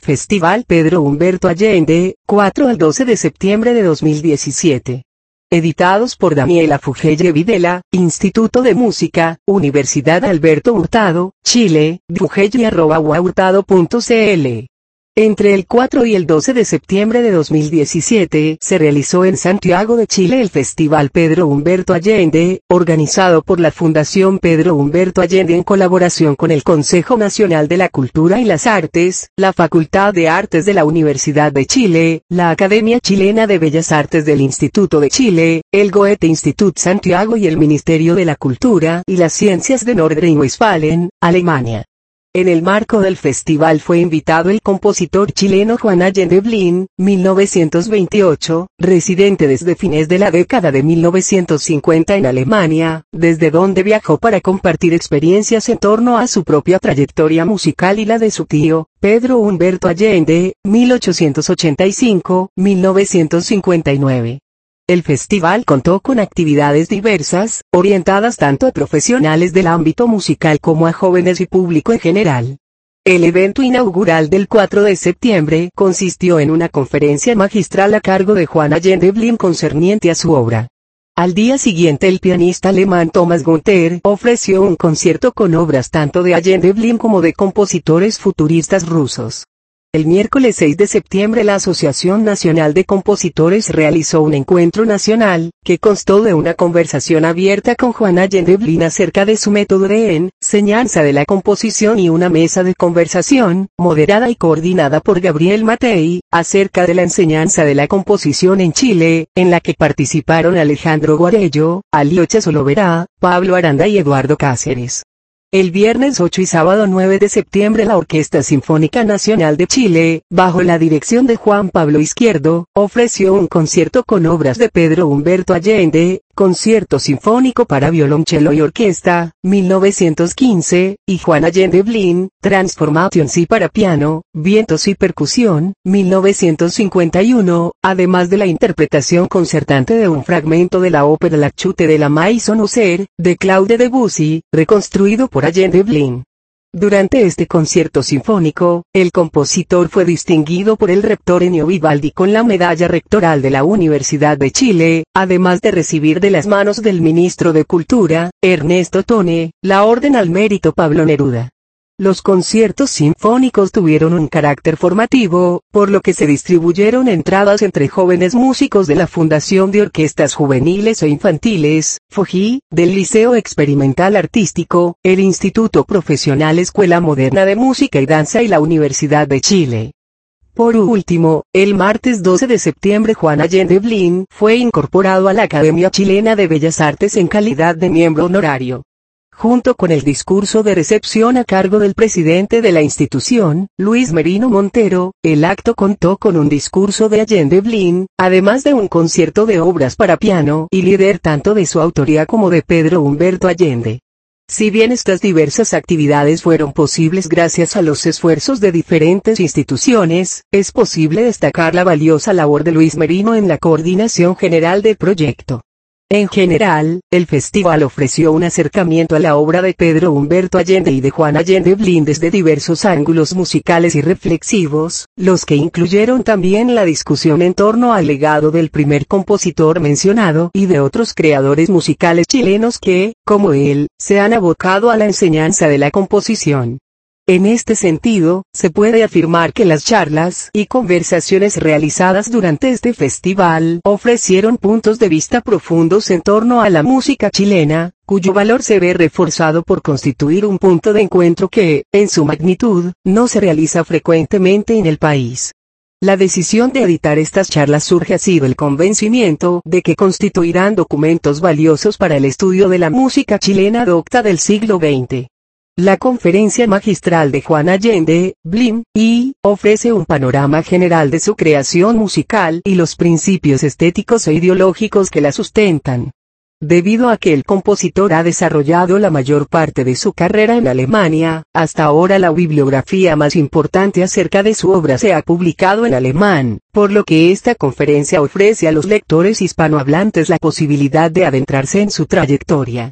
Festival Pedro Humberto Allende, 4 al 12 de septiembre de 2017. Editados por Daniela Fugelle Videla, Instituto de Música, Universidad Alberto Hurtado, Chile, fugelle@hurtado.cl. Entre el 4 y el 12 de septiembre de 2017 se realizó en Santiago de Chile el Festival Pedro Humberto Allende, organizado por la Fundación Pedro Humberto Allende en colaboración con el Consejo Nacional de la Cultura y las Artes, la Facultad de Artes de la Universidad de Chile, la Academia Chilena de Bellas Artes del Instituto de Chile, el Goethe-Institut Santiago y el Ministerio de la Cultura y las Ciencias de Nordrhein-Westfalen, Alemania. En el marco del festival fue invitado el compositor chileno Juan Allende Blin, 1928, residente desde fines de la década de 1950 en Alemania, desde donde viajó para compartir experiencias en torno a su propia trayectoria musical y la de su tío, Pedro Humberto Allende, 1885-1959. El festival contó con actividades diversas, orientadas tanto a profesionales del ámbito musical como a jóvenes y público en general. El evento inaugural del 4 de septiembre consistió en una conferencia magistral a cargo de Juan Allende Blin concerniente a su obra. Al día siguiente el pianista alemán Thomas Günther ofreció un concierto con obras tanto de Allende Blin como de compositores futuristas rusos. El miércoles 6 de septiembre la Asociación Nacional de Compositores realizó un encuentro nacional, que constó de una conversación abierta con Juan Allende Blin acerca de su método de enseñanza de la composición y una mesa de conversación, moderada y coordinada por Gabriel Matei, acerca de la enseñanza de la composición en Chile, en la que participaron Alejandro Guarello, Aliocha Soloverá, Pablo Aranda y Eduardo Cáceres. El viernes 8 y sábado 9 de septiembre la Orquesta Sinfónica Nacional de Chile, bajo la dirección de Juan Pablo Izquierdo, ofreció un concierto con obras de Pedro Humberto Allende, Concierto Sinfónico para Violonchelo y Orquesta, 1915, y Juan Allende Blin, Transformations y para piano, vientos y percusión, 1951, además de la interpretación concertante de un fragmento de la ópera La Chute de la Maison User, de Claude Debussy, reconstruido por Allende Blin. Durante este concierto sinfónico, el compositor fue distinguido por el rector Ennio Vivaldi con la medalla rectoral de la Universidad de Chile, además de recibir de las manos del ministro de Cultura, Ernesto Tone, la Orden al Mérito Pablo Neruda. Los conciertos sinfónicos tuvieron un carácter formativo, por lo que se distribuyeron entradas entre jóvenes músicos de la Fundación de Orquestas Juveniles e Infantiles, FOJI, del Liceo Experimental Artístico, el Instituto Profesional Escuela Moderna de Música y Danza y la Universidad de Chile. Por último, el martes 12 de septiembre Juan Allende Blin fue incorporado a la Academia Chilena de Bellas Artes en calidad de miembro honorario. Junto con el discurso de recepción a cargo del presidente de la institución, Luis Merino Montero, el acto contó con un discurso de Allende Blin, además de un concierto de obras para piano y lieder tanto de su autoría como de Pedro Humberto Allende. Si bien estas diversas actividades fueron posibles gracias a los esfuerzos de diferentes instituciones, es posible destacar la valiosa labor de Luis Merino en la coordinación general del proyecto. En general, el festival ofreció un acercamiento a la obra de Pedro Humberto Allende y de Juan Allende Blin desde diversos ángulos musicales y reflexivos, los que incluyeron también la discusión en torno al legado del primer compositor mencionado y de otros creadores musicales chilenos que, como él, se han abocado a la enseñanza de la composición. En este sentido, se puede afirmar que las charlas y conversaciones realizadas durante este festival ofrecieron puntos de vista profundos en torno a la música chilena, cuyo valor se ve reforzado por constituir un punto de encuentro que, en su magnitud, no se realiza frecuentemente en el país. La decisión de editar estas charlas surge así del convencimiento de que constituirán documentos valiosos para el estudio de la música chilena docta del siglo XX. La conferencia magistral de Juan Allende Blin ofrece un panorama general de su creación musical y los principios estéticos e ideológicos que la sustentan. Debido a que el compositor ha desarrollado la mayor parte de su carrera en Alemania, hasta ahora la bibliografía más importante acerca de su obra se ha publicado en alemán, por lo que esta conferencia ofrece a los lectores hispanohablantes la posibilidad de adentrarse en su trayectoria.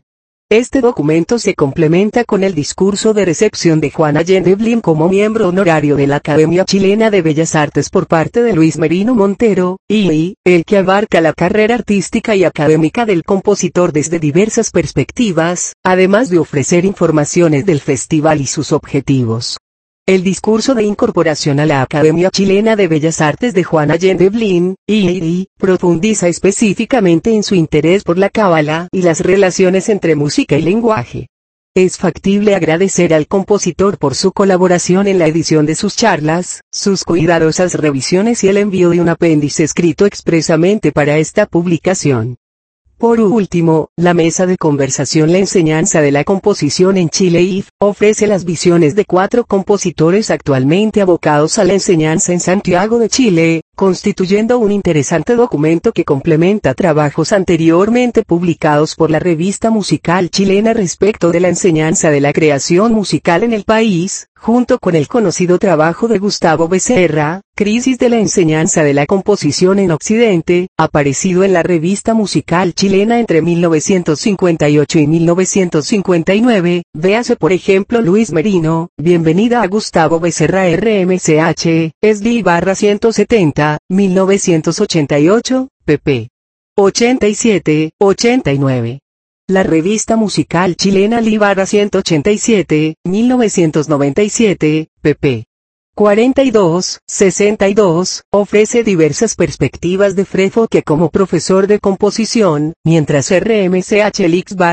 Este documento se complementa con el discurso de recepción de Juan Allende Blin como miembro honorario de la Academia Chilena de Bellas Artes por parte de Luis Merino Montero, y el que abarca la carrera artística y académica del compositor desde diversas perspectivas, además de ofrecer informaciones del festival y sus objetivos. El discurso de incorporación a la Academia Chilena de Bellas Artes de Juan Allende Blin, profundiza específicamente en su interés por la cábala y las relaciones entre música y lenguaje. Es factible agradecer al compositor por su colaboración en la edición de sus charlas, sus cuidadosas revisiones y el envío de un apéndice escrito expresamente para esta publicación. Por último, la mesa de conversación La enseñanza de la composición en Chile IF, ofrece las visiones de 4 compositores actualmente abocados a la enseñanza en Santiago de Chile, constituyendo un interesante documento que complementa trabajos anteriormente publicados por la revista musical chilena respecto de la enseñanza de la creación musical en el país, junto con el conocido trabajo de Gustavo Becerra, Crisis de la enseñanza de la composición en Occidente, aparecido en la revista musical chilena entre 1958 y 1959, véase por ejemplo Luis Merino, Bienvenida a Gustavo Becerra RMCH, SLI/170, 1988, pp. 87-89. La revista musical chilena LI/187, 1997, pp. 42-62, ofrece diversas perspectivas de Frefoke como profesor de composición, mientras RMCH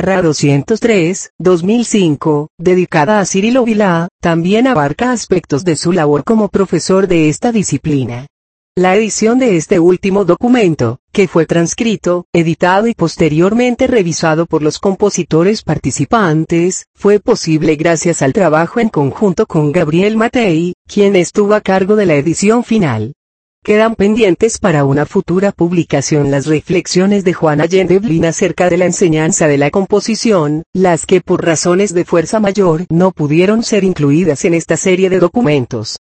LIX/203, 2005, dedicada a Cirilo Vilá, también abarca aspectos de su labor como profesor de esta disciplina. La edición de este último documento, que fue transcrito, editado y posteriormente revisado por los compositores participantes, fue posible gracias al trabajo en conjunto con Gabriel Matei, quien estuvo a cargo de la edición final. Quedan pendientes para una futura publicación las reflexiones de Juan Allende Blin acerca de la enseñanza de la composición, las que por razones de fuerza mayor no pudieron ser incluidas en esta serie de documentos.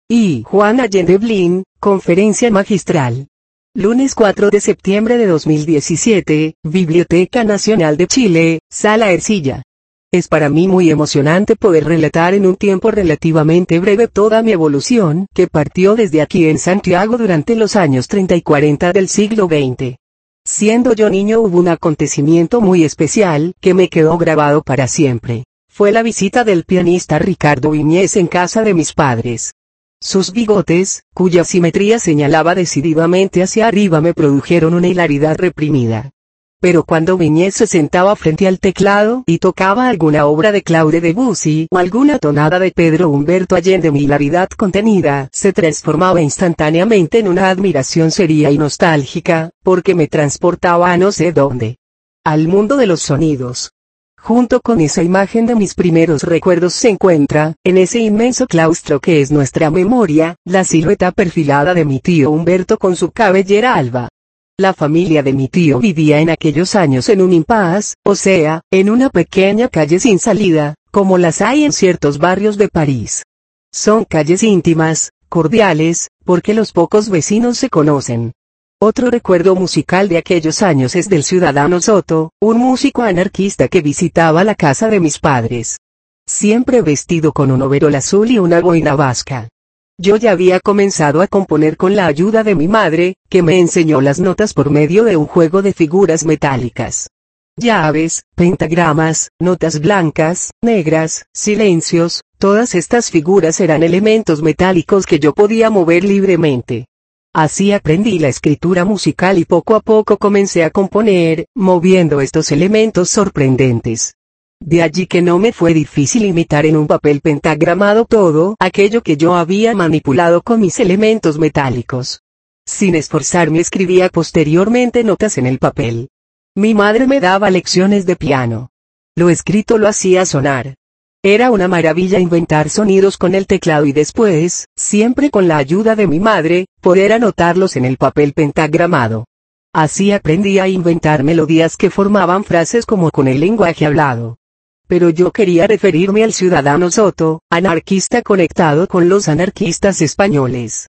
Juan Allende Blin, conferencia magistral. Lunes 4 de septiembre de 2017, Biblioteca Nacional de Chile, Sala Ercilla. Es para mí muy emocionante poder relatar en un tiempo relativamente breve toda mi evolución, que partió desde aquí en Santiago durante los años 30 y 40 del siglo XX. Siendo yo niño hubo un acontecimiento muy especial, que me quedó grabado para siempre. Fue la visita del pianista Ricardo Viñes en casa de mis padres. Sus bigotes, cuya simetría señalaba decididamente hacia arriba, me produjeron una hilaridad reprimida. Pero cuando Viñes se sentaba frente al teclado y tocaba alguna obra de Claude Debussy o alguna tonada de Pedro Humberto Allende, mi hilaridad contenida se transformaba instantáneamente en una admiración seria y nostálgica, porque me transportaba a no sé dónde. Al mundo de los sonidos. Junto con esa imagen de mis primeros recuerdos se encuentra, en ese inmenso claustro que es nuestra memoria, la silueta perfilada de mi tío Humberto con su cabellera alba. La familia de mi tío vivía en aquellos años en un impasse, o sea, en una pequeña calle sin salida, como las hay en ciertos barrios de París. Son calles íntimas, cordiales, porque los pocos vecinos se conocen. Otro recuerdo musical de aquellos años es del ciudadano Soto, un músico anarquista que visitaba la casa de mis padres. Siempre vestido con un overol azul y una boina vasca. Yo ya había comenzado a componer con la ayuda de mi madre, que me enseñó las notas por medio de un juego de figuras metálicas. Llaves, pentagramas, notas blancas, negras, silencios, todas estas figuras eran elementos metálicos que yo podía mover libremente. Así aprendí la escritura musical y poco a poco comencé a componer, moviendo estos elementos sorprendentes. De allí que no me fue difícil imitar en un papel pentagramado todo aquello que yo había manipulado con mis elementos metálicos. Sin esforzarme escribía posteriormente notas en el papel. Mi madre me daba lecciones de piano. Lo escrito lo hacía sonar. Era una maravilla inventar sonidos con el teclado y después, siempre con la ayuda de mi madre, poder anotarlos en el papel pentagramado. Así aprendí a inventar melodías que formaban frases como con el lenguaje hablado. Pero yo quería referirme al ciudadano Soto, anarquista conectado con los anarquistas españoles.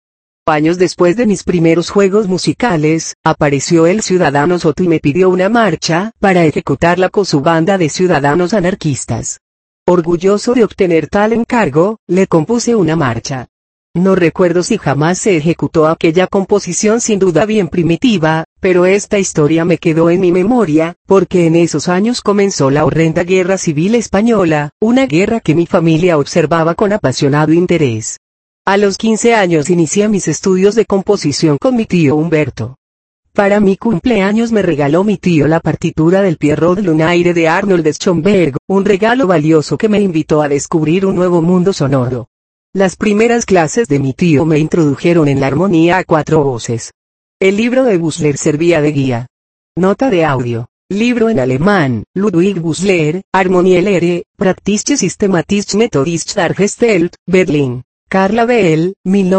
Años después de mis primeros juegos musicales, apareció el ciudadano Soto y me pidió una marcha, para ejecutarla con su banda de ciudadanos anarquistas. Orgulloso de obtener tal encargo, le compuse una marcha. No recuerdo si jamás se ejecutó aquella composición, sin duda bien primitiva, pero esta historia me quedó en mi memoria, porque en esos años comenzó la horrenda Guerra Civil Española, una guerra que mi familia observaba con apasionado interés. A los 15 años inicié mis estudios de composición con mi tío Humberto. Para mi cumpleaños me regaló mi tío la partitura del Pierrot Lunaire de Arnold Schoenberg, un regalo valioso que me invitó a descubrir un nuevo mundo sonoro. Las primeras clases de mi tío me introdujeron en la armonía a 4 voces. El libro de Bussler servía de guía. Nota de audio. Libro en alemán, Ludwig Bussler, Harmonielehre, Praktische Systematische Methodische Dargestellt, Berlín. Carla Bell,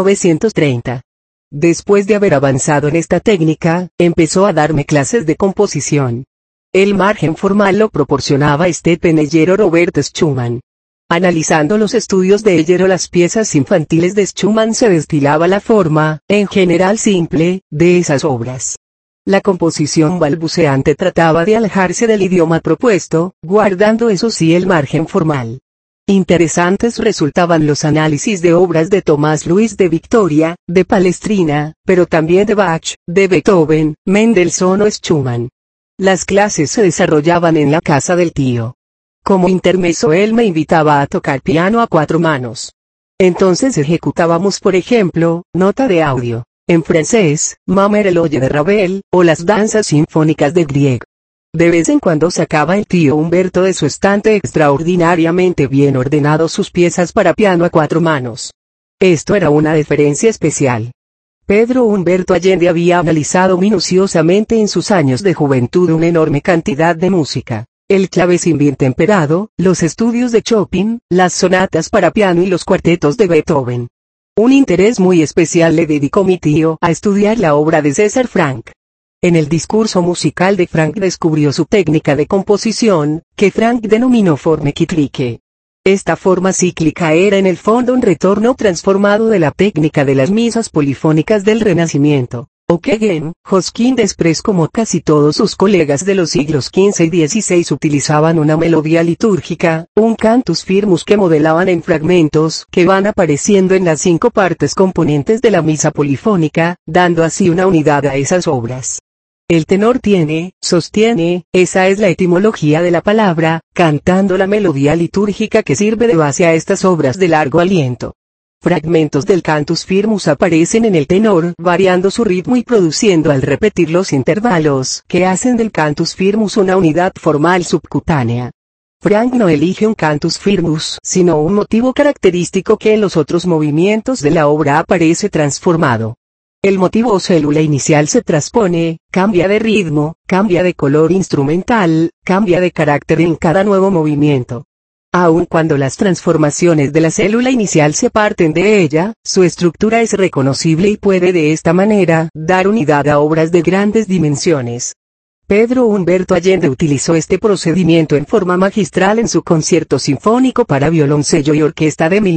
1930. Después de haber avanzado en esta técnica, empezó a darme clases de composición. El margen formal lo proporcionaba Stephen Eyer o Robert Schumann. Analizando los estudios de Eyer o las piezas infantiles de Schumann se destilaba la forma, en general simple, de esas obras. La composición balbuceante trataba de alejarse del idioma propuesto, guardando eso sí el margen formal. Interesantes resultaban los análisis de obras de Tomás Luis de Victoria, de Palestrina, pero también de Bach, de Beethoven, Mendelssohn o Schumann. Las clases se desarrollaban en la casa del tío. Como intermezzo él me invitaba a tocar piano a 4 manos. Entonces ejecutábamos, por ejemplo, nota de audio, en francés, Mamer Eloge de Ravel, o las danzas sinfónicas de Grieg. De vez en cuando sacaba el tío Humberto de su estante extraordinariamente bien ordenado sus piezas para piano a 4 manos. Esto era una deferencia especial. Pedro Humberto Allende había analizado minuciosamente en sus años de juventud una enorme cantidad de música. El clavecín bien temperado, los estudios de Chopin, las sonatas para piano y los cuartetos de Beethoven. Un interés muy especial le dedicó mi tío a estudiar la obra de César Franck. En el discurso musical de Franck descubrió su técnica de composición, que Franck denominó forme cyclique. Esta forma cíclica era en el fondo un retorno transformado de la técnica de las misas polifónicas del Renacimiento. Ockeghem, Josquin Desprez, como casi todos sus colegas de los siglos XV y XVI, utilizaban una melodía litúrgica, un cantus firmus que modelaban en fragmentos que van apareciendo en las 5 partes componentes de la misa polifónica, dando así una unidad a esas obras. El tenor sostiene, esa es la etimología de la palabra, cantando la melodía litúrgica que sirve de base a estas obras de largo aliento. Fragmentos del cantus firmus aparecen en el tenor, variando su ritmo y produciendo al repetir los intervalos que hacen del cantus firmus una unidad formal subcutánea. Franck no elige un cantus firmus, sino un motivo característico que en los otros movimientos de la obra aparece transformado. El motivo o célula inicial se transpone, cambia de ritmo, cambia de color instrumental, cambia de carácter en cada nuevo movimiento. Aun cuando las transformaciones de la célula inicial se parten de ella, su estructura es reconocible y puede de esta manera dar unidad a obras de grandes dimensiones. Pedro Humberto Allende utilizó este procedimiento en forma magistral en su concierto sinfónico para violoncello y orquesta de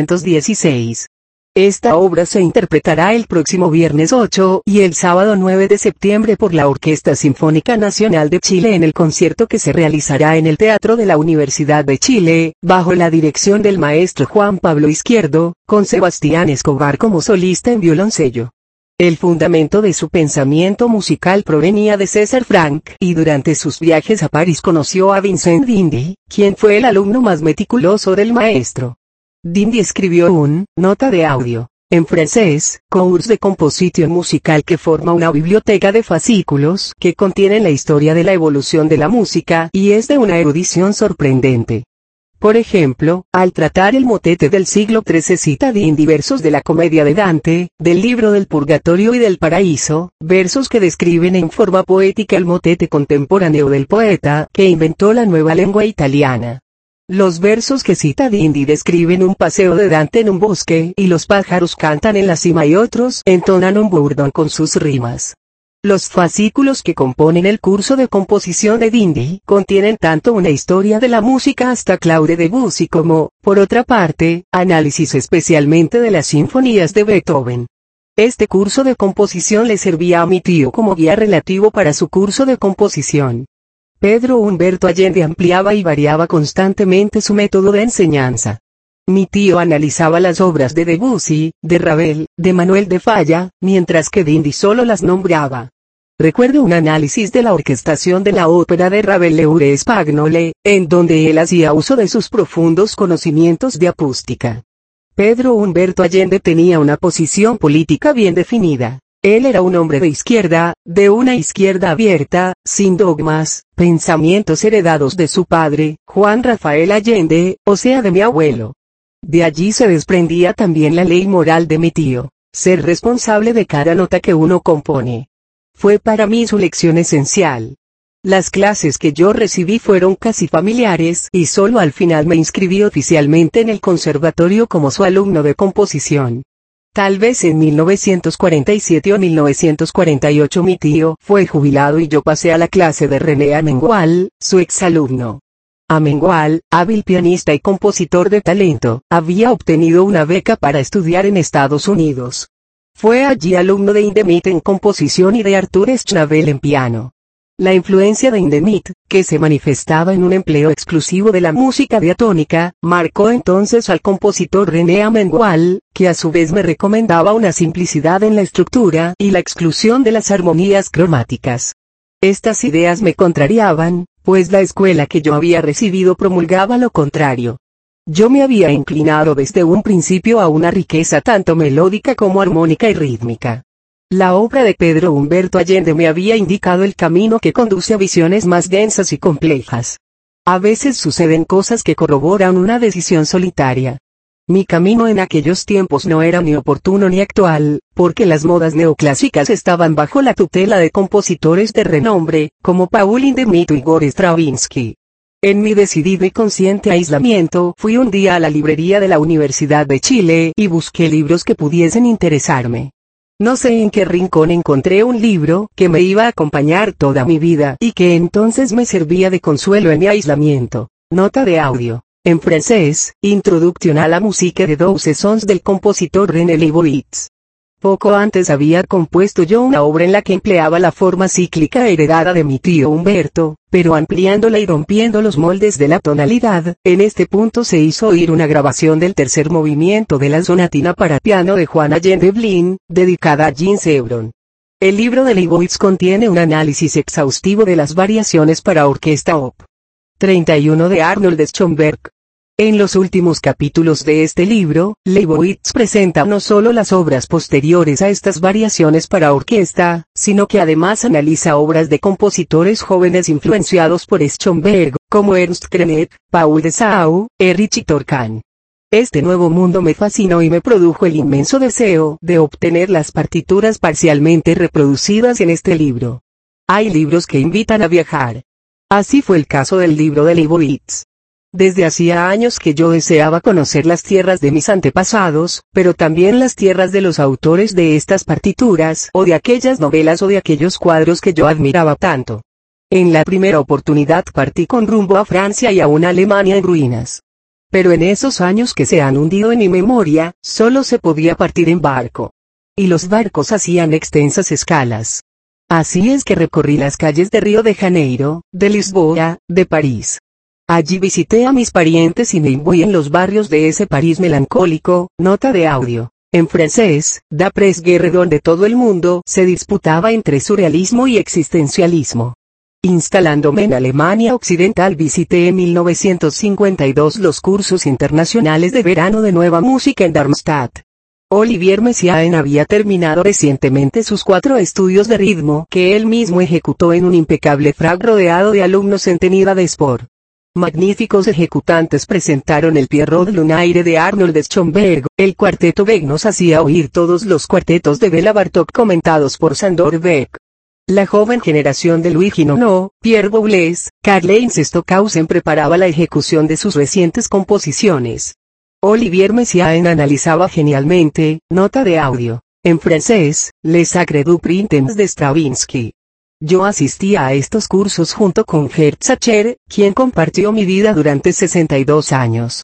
1916. Esta obra se interpretará el próximo viernes 8 y el sábado 9 de septiembre por la Orquesta Sinfónica Nacional de Chile en el concierto que se realizará en el Teatro de la Universidad de Chile, bajo la dirección del maestro Juan Pablo Izquierdo, con Sebastián Escobar como solista en violoncello. El fundamento de su pensamiento musical provenía de César Franck, y durante sus viajes a París conoció a Vincent d'Indy, quien fue el alumno más meticuloso del maestro. d'Indy escribió nota de audio, en francés, cours de composition musical, que forma una biblioteca de fascículos que contienen la historia de la evolución de la música y es de una erudición sorprendente. Por ejemplo, al tratar el motete del siglo XIII cita d'Indy versos de la comedia de Dante, del libro del Purgatorio y del Paraíso, versos que describen en forma poética el motete contemporáneo del poeta que inventó la nueva lengua italiana. Los versos que cita d'Indy describen un paseo de Dante en un bosque y los pájaros cantan en la cima y otros entonan un bourdon con sus rimas. Los fascículos que componen el curso de composición de d'Indy contienen tanto una historia de la música hasta Claude Debussy como, por otra parte, análisis especialmente de las sinfonías de Beethoven. Este curso de composición le servía a mi tío como guía relativo para su curso de composición. Pedro Humberto Allende ampliaba y variaba constantemente su método de enseñanza. Mi tío analizaba las obras de Debussy, de Ravel, de Manuel de Falla, mientras que Dindi solo las nombraba. Recuerdo un análisis de la orquestación de la ópera de Ravel L'Heure Spagnole, en donde él hacía uso de sus profundos conocimientos de acústica. Pedro Humberto Allende tenía una posición política bien definida. Él era un hombre de izquierda, de una izquierda abierta, sin dogmas, pensamientos heredados de su padre, Juan Rafael Allende, o sea de mi abuelo. De allí se desprendía también la ley moral de mi tío, ser responsable de cada nota que uno compone. Fue para mí su lección esencial. Las clases que yo recibí fueron casi familiares y solo al final me inscribí oficialmente en el conservatorio como su alumno de composición. Tal vez en 1947 o 1948 mi tío fue jubilado y yo pasé a la clase de René Amengual, su exalumno. Amengual, hábil pianista y compositor de talento, había obtenido una beca para estudiar en Estados Unidos. Fue allí alumno de Hindemith en composición y de Arthur Schnabel en piano. La influencia de Hindemith, que se manifestaba en un empleo exclusivo de la música diatónica, marcó entonces al compositor René Amengual, que a su vez me recomendaba una simplicidad en la estructura y la exclusión de las armonías cromáticas. Estas ideas me contrariaban, pues la escuela que yo había recibido promulgaba lo contrario. Yo me había inclinado desde un principio a una riqueza tanto melódica como armónica y rítmica. La obra de Pedro Humberto Allende me había indicado el camino que conduce a visiones más densas y complejas. A veces suceden cosas que corroboran una decisión solitaria. Mi camino en aquellos tiempos no era ni oportuno ni actual, porque las modas neoclásicas estaban bajo la tutela de compositores de renombre, como Paul Hindemith o Igor Stravinsky. En mi decidido y consciente aislamiento fui un día a la librería de la Universidad de Chile y busqué libros que pudiesen interesarme. No sé en qué rincón encontré un libro que me iba a acompañar toda mi vida y que entonces me servía de consuelo en mi aislamiento. Nota de audio. En francés, Introduction à la musique de 12 sons del compositor René Leibowitz. Poco antes había compuesto yo una obra en la que empleaba la forma cíclica heredada de mi tío Humberto, pero ampliándola y rompiendo los moldes de la tonalidad. En este punto se hizo oír una grabación del tercer movimiento de la sonatina para piano de Juan Allende Blin, dedicada a Jean Sebron. El libro de Leibowitz contiene un análisis exhaustivo de las variaciones para orquesta Op. 31 de Arnold Schoenberg. En los últimos capítulos de este libro, Leibowitz presenta no solo las obras posteriores a estas variaciones para orquesta, sino que además analiza obras de compositores jóvenes influenciados por Schoenberg, como Ernst Krenek, Paul Dessau, Erich Torcan. Este nuevo mundo me fascinó y me produjo el inmenso deseo de obtener las partituras parcialmente reproducidas en este libro. Hay libros que invitan a viajar. Así fue el caso del libro de Leibowitz. Desde hacía años que yo deseaba conocer las tierras de mis antepasados, pero también las tierras de los autores de estas partituras, o de aquellas novelas o de aquellos cuadros que yo admiraba tanto. En la primera oportunidad partí con rumbo a Francia y a una Alemania en ruinas. Pero en esos años que se han hundido en mi memoria, solo se podía partir en barco. Y los barcos hacían extensas escalas. Así es que recorrí las calles de Río de Janeiro, de Lisboa, de París. Allí visité a mis parientes y me imbuí en los barrios de ese París melancólico. Nota de audio. En francés, d'après-guerre, donde todo el mundo se disputaba entre surrealismo y existencialismo. Instalándome en Alemania Occidental visité en 1952 los cursos internacionales de verano de nueva música en Darmstadt. Olivier Messiaen había terminado recientemente sus 4 estudios de ritmo que él mismo ejecutó en un impecable FRAC rodeado de alumnos en tenida de sport. Magníficos ejecutantes presentaron el Pierrot Lunaire de Arnold Schoenberg, el cuarteto Beck nos hacía oír todos los cuartetos de Bela Bartók comentados por Sándor Beck. La joven generación de Luigi Nono, Pierre Boulez, Karl-Heinz Stockhausen preparaba la ejecución de sus recientes composiciones. Olivier Messiaen analizaba genialmente. Nota de audio. En francés, Les Sacres du Printemps de Stravinsky. Yo asistía a estos cursos junto con Gerd Sacher, quien compartió mi vida durante 62 años.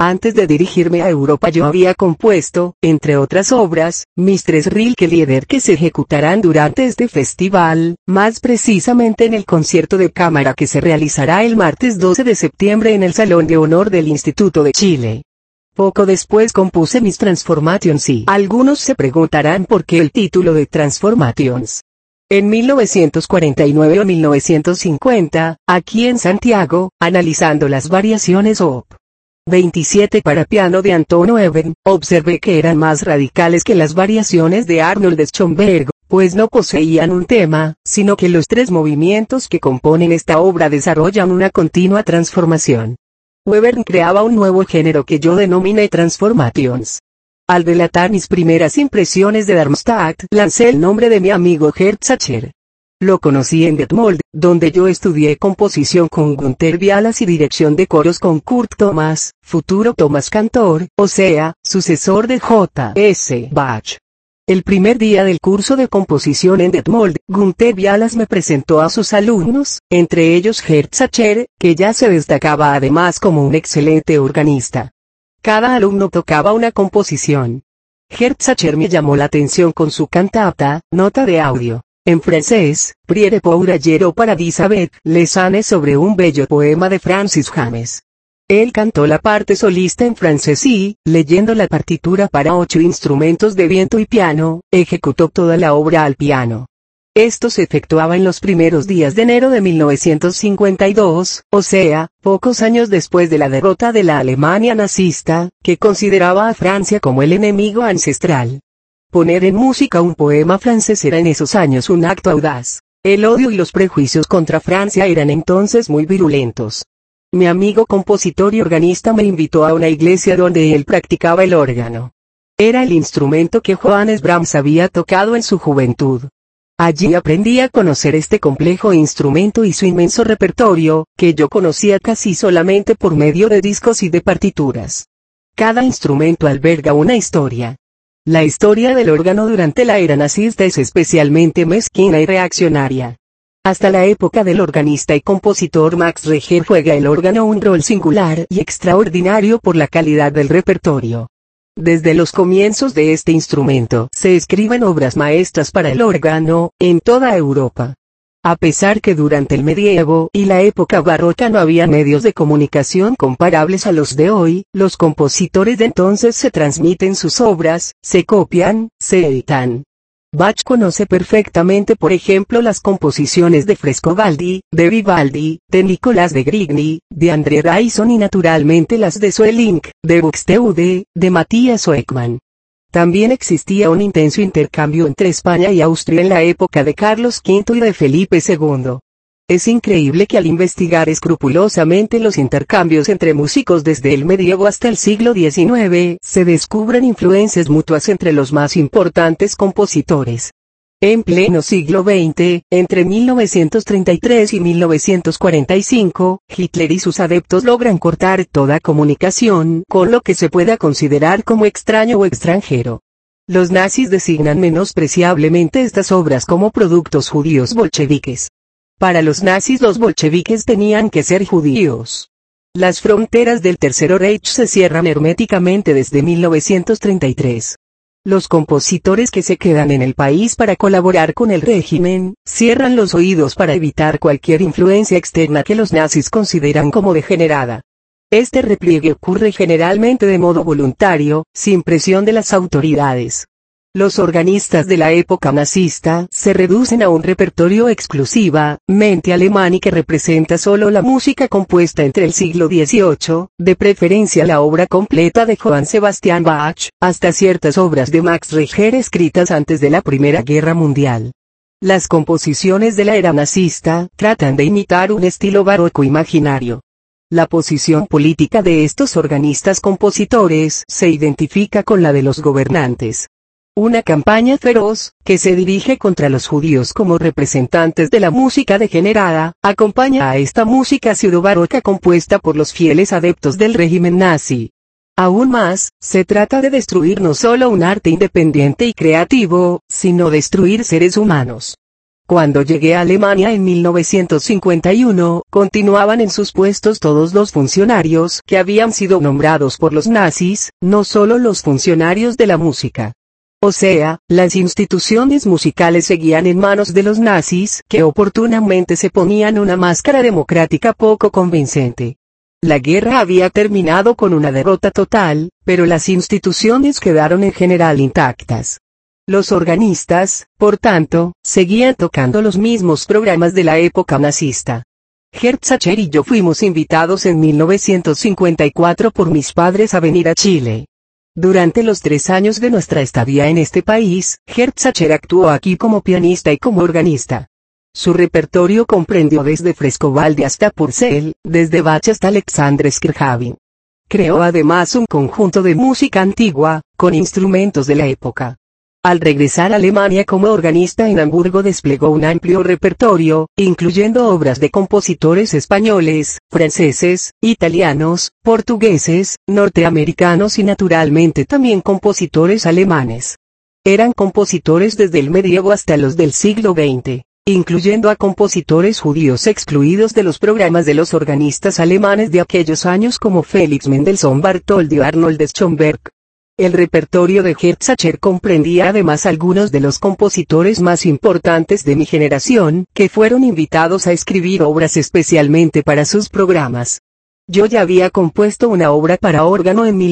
Antes de dirigirme a Europa yo había compuesto, entre otras obras, mis 3 Rilke-Lieder que se ejecutarán durante este festival, más precisamente en el concierto de cámara que se realizará el martes 12 de septiembre en el Salón de Honor del Instituto de Chile. Poco después compuse mis Transformations y algunos se preguntarán por qué el título de Transformations. En 1949 o 1950, aquí en Santiago, analizando las variaciones Op. 27 para piano de Anton Webern, observé que eran más radicales que las variaciones de Arnold Schoenberg, pues no poseían un tema, sino que los 3 movimientos que componen esta obra desarrollan una continua transformación. Webern creaba un nuevo género que yo denominé Transformations. Al delatar mis primeras impresiones de Darmstadt, lancé el nombre de mi amigo Gerd Sacher. Lo conocí en Detmold, donde yo estudié composición con Günter Bialas y dirección de coros con Kurt Thomas, futuro Thomas Cantor, o sea, sucesor de J.S. Bach. El primer día del curso de composición en Detmold, Günter Bialas me presentó a sus alumnos, entre ellos Gerd Sacher, que ya se destacaba además como un excelente organista. Cada alumno tocaba una composición. Gerd Sacher me llamó la atención con su cantata, nota de audio. En francés, Prière pour ayer para Elisabeth Lesane sobre un bello poema de Francis James. Él cantó la parte solista en francés y, leyendo la partitura para 8 instrumentos de viento y piano, ejecutó toda la obra al piano. Esto se efectuaba en los primeros días de enero de 1952, o sea, pocos años después de la derrota de la Alemania nazista, que consideraba a Francia como el enemigo ancestral. Poner en música un poema francés era en esos años un acto audaz. El odio y los prejuicios contra Francia eran entonces muy virulentos. Mi amigo compositor y organista me invitó a una iglesia donde él practicaba el órgano. Era el instrumento que Johannes Brahms había tocado en su juventud. Allí aprendí a conocer este complejo instrumento y su inmenso repertorio, que yo conocía casi solamente por medio de discos y de partituras. Cada instrumento alberga una historia. La historia del órgano durante la era nazista es especialmente mezquina y reaccionaria. Hasta la época del organista y compositor Max Reger juega el órgano un rol singular y extraordinario por la calidad del repertorio. Desde los comienzos de este instrumento se escriben obras maestras para el órgano, en toda Europa. A pesar que durante el medievo y la época barroca no había medios de comunicación comparables a los de hoy, los compositores de entonces se transmiten sus obras, se copian, se editan. Bach conoce perfectamente por ejemplo las composiciones de Frescobaldi, de Vivaldi, de Nicolás de Grigny, de André Raison y naturalmente las de Sweelinck, de Buxtehude, de Matthias Oekman. También existía un intenso intercambio entre España y Austria en la época de Carlos V y de Felipe II. Es increíble que al investigar escrupulosamente los intercambios entre músicos desde el medievo hasta el siglo XIX, se descubran influencias mutuas entre los más importantes compositores. En pleno siglo XX, entre 1933 y 1945, Hitler y sus adeptos logran cortar toda comunicación con lo que se pueda considerar como extraño o extranjero. Los nazis designan menospreciablemente estas obras como productos judíos bolcheviques. Para los nazis los bolcheviques tenían que ser judíos. Las fronteras del Tercer Reich se cierran herméticamente desde 1933. Los compositores que se quedan en el país para colaborar con el régimen, cierran los oídos para evitar cualquier influencia externa que los nazis consideran como degenerada. Este repliegue ocurre generalmente de modo voluntario, sin presión de las autoridades. Los organistas de la época nazista se reducen a un repertorio exclusivamente alemán y que representa solo la música compuesta entre el siglo XVIII, de preferencia la obra completa de Johann Sebastian Bach, hasta ciertas obras de Max Reger escritas antes de la Primera Guerra Mundial. Las composiciones de la era nazista tratan de imitar un estilo barroco imaginario. La posición política de estos organistas compositores se identifica con la de los gobernantes. Una campaña feroz, que se dirige contra los judíos como representantes de la música degenerada, acompaña a esta música pseudo-barroca compuesta por los fieles adeptos del régimen nazi. Aún más, se trata de destruir no solo un arte independiente y creativo, sino destruir seres humanos. Cuando llegué a Alemania en 1951, continuaban en sus puestos todos los funcionarios que habían sido nombrados por los nazis, no solo los funcionarios de la música. O sea, las instituciones musicales seguían en manos de los nazis, que oportunamente se ponían una máscara democrática poco convincente. La guerra había terminado con una derrota total, pero las instituciones quedaron en general intactas. Los organistas, por tanto, seguían tocando los mismos programas de la época nazista. Gerd Sacher y yo fuimos invitados en 1954 por mis padres a venir a Chile. Durante los 3 años de nuestra estadía en este país, Gerd Sacher actuó aquí como pianista y como organista. Su repertorio comprendió desde Frescobaldi hasta Purcell, desde Bach hasta Alexander Scriabin. Creó además un conjunto de música antigua, con instrumentos de la época. Al regresar a Alemania como organista en Hamburgo desplegó un amplio repertorio, incluyendo obras de compositores españoles, franceses, italianos, portugueses, norteamericanos y naturalmente también compositores alemanes. Eran compositores desde el medievo hasta los del siglo XX, incluyendo a compositores judíos excluidos de los programas de los organistas alemanes de aquellos años como Felix Mendelssohn Bartholdy o Arnold Schoenberg. El repertorio de Gerd Sacher comprendía además algunos de los compositores más importantes de mi generación, que fueron invitados a escribir obras especialmente para sus programas. Yo ya había compuesto una obra para órgano en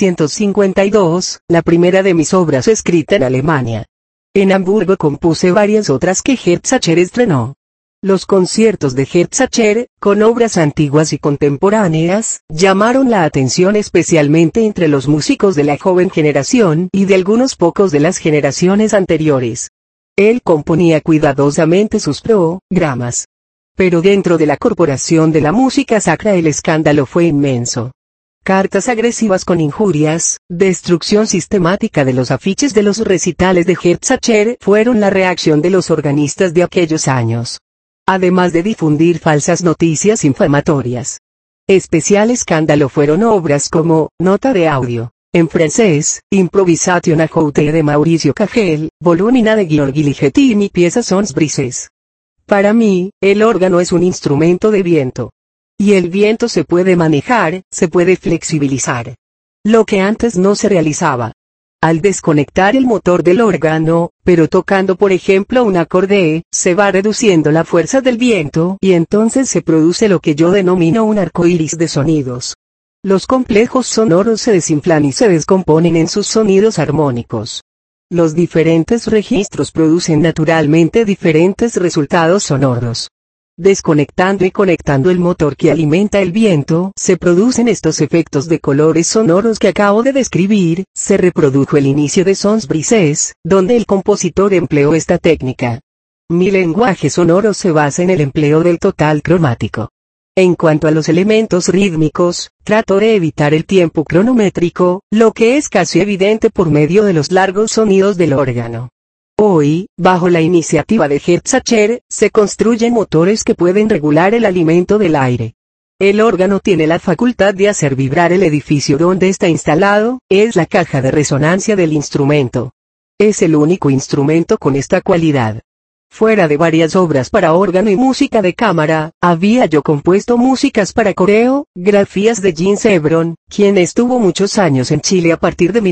1952, la primera de mis obras escrita en Alemania. En Hamburgo compuse varias otras que Gerd Sacher estrenó. Los conciertos de Gerd Sacher, con obras antiguas y contemporáneas, llamaron la atención especialmente entre los músicos de la joven generación y de algunos pocos de las generaciones anteriores. Él componía cuidadosamente sus programas. Pero dentro de la Corporación de la Música Sacra el escándalo fue inmenso. Cartas agresivas con injurias, destrucción sistemática de los afiches de los recitales de Gerd Sacher fueron la reacción de los organistas de aquellos años. Además de difundir falsas noticias infamatorias. Especial escándalo fueron obras como, Nota de audio, en francés, Improvisation à côté de Mauricio Cagel, Volumina de Georgi Ligeti y piezas Sons Brises. Para mí, el órgano es un instrumento de viento. Y el viento se puede manejar, se puede flexibilizar. Lo que antes no se realizaba. Al desconectar el motor del órgano, pero tocando por ejemplo un acorde, se va reduciendo la fuerza del viento y entonces se produce lo que yo denomino un arco iris de sonidos. Los complejos sonoros se desinflan y se descomponen en sus sonidos armónicos. Los diferentes registros producen naturalmente diferentes resultados sonoros. Desconectando y conectando el motor que alimenta el viento, se producen estos efectos de colores sonoros que acabo de describir. Se reprodujo el inicio de Sons Brises, donde el compositor empleó esta técnica. Mi lenguaje sonoro se basa en el empleo del total cromático. En cuanto a los elementos rítmicos, trato de evitar el tiempo cronométrico, lo que es casi evidente por medio de los largos sonidos del órgano. Hoy, bajo la iniciativa de Gerd Sacher, se construyen motores que pueden regular el alimento del aire. El órgano tiene la facultad de hacer vibrar el edificio donde está instalado, es la caja de resonancia del instrumento. Es el único instrumento con esta cualidad. Fuera de varias obras para órgano y música de cámara, había yo compuesto músicas para coreografías de Jean Sebron, quien estuvo muchos años en Chile a partir de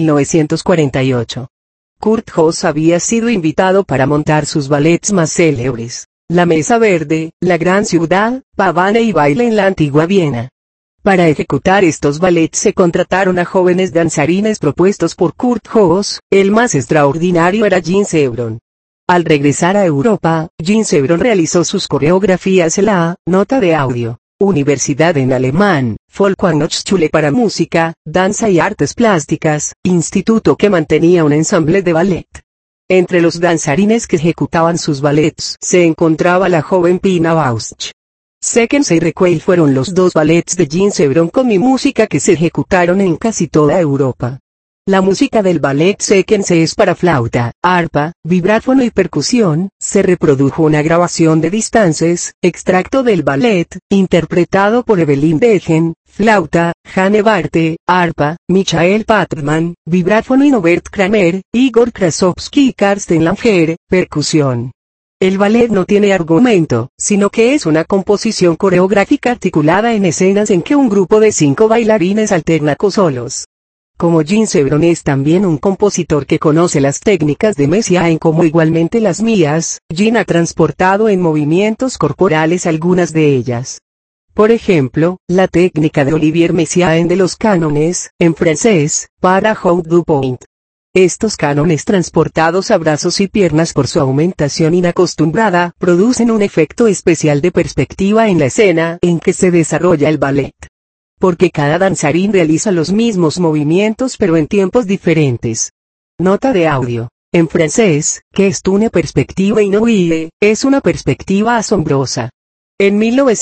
1948. Kurt Haas había sido invitado para montar sus ballets más célebres, La Mesa Verde, La Gran Ciudad, Pavane y Baile en la Antigua Viena. Para ejecutar estos ballets se contrataron a jóvenes danzarines propuestos por Kurt Haas, el más extraordinario era Jean Sebron. Al regresar a Europa, Jean Sebron realizó sus coreografías en la Nota de audio, Universidad en alemán, Volkshochschule para música, danza y artes plásticas, instituto que mantenía un ensamble de ballet. Entre los danzarines que ejecutaban sus ballets se encontraba la joven Pina Bausch. Sequenze y Requiem fueron los dos ballets de Jean Sebron con mi música que se ejecutaron en casi toda Europa. La música del ballet Sequenze es para flauta, arpa, vibráfono y percusión. Se reprodujo una grabación de Distances, extracto del ballet, interpretado por Evelyn Degen, flauta, Jane Barte, arpa, Michael Patrman, vibráfono y Norbert Kramer, Igor Krasovsky y Karsten Langer, percusión. El ballet no tiene argumento, sino que es una composición coreográfica articulada en escenas en que un grupo de 5 bailarines alterna con solos. Como Jean Sebron es también un compositor que conoce las técnicas de Messiaen como igualmente las mías, Jean ha transportado en movimientos corporales algunas de ellas. Por ejemplo, la técnica de Olivier Messiaen de los cánones, en francés, para Haut du Point. Estos cánones transportados a brazos y piernas por su aumentación inacostumbrada, producen un efecto especial de perspectiva en la escena en que se desarrolla el ballet. Porque cada danzarín realiza los mismos movimientos pero en tiempos diferentes. Nota de audio. En francés, que es una perspectiva inouïe, es una perspectiva asombrosa. En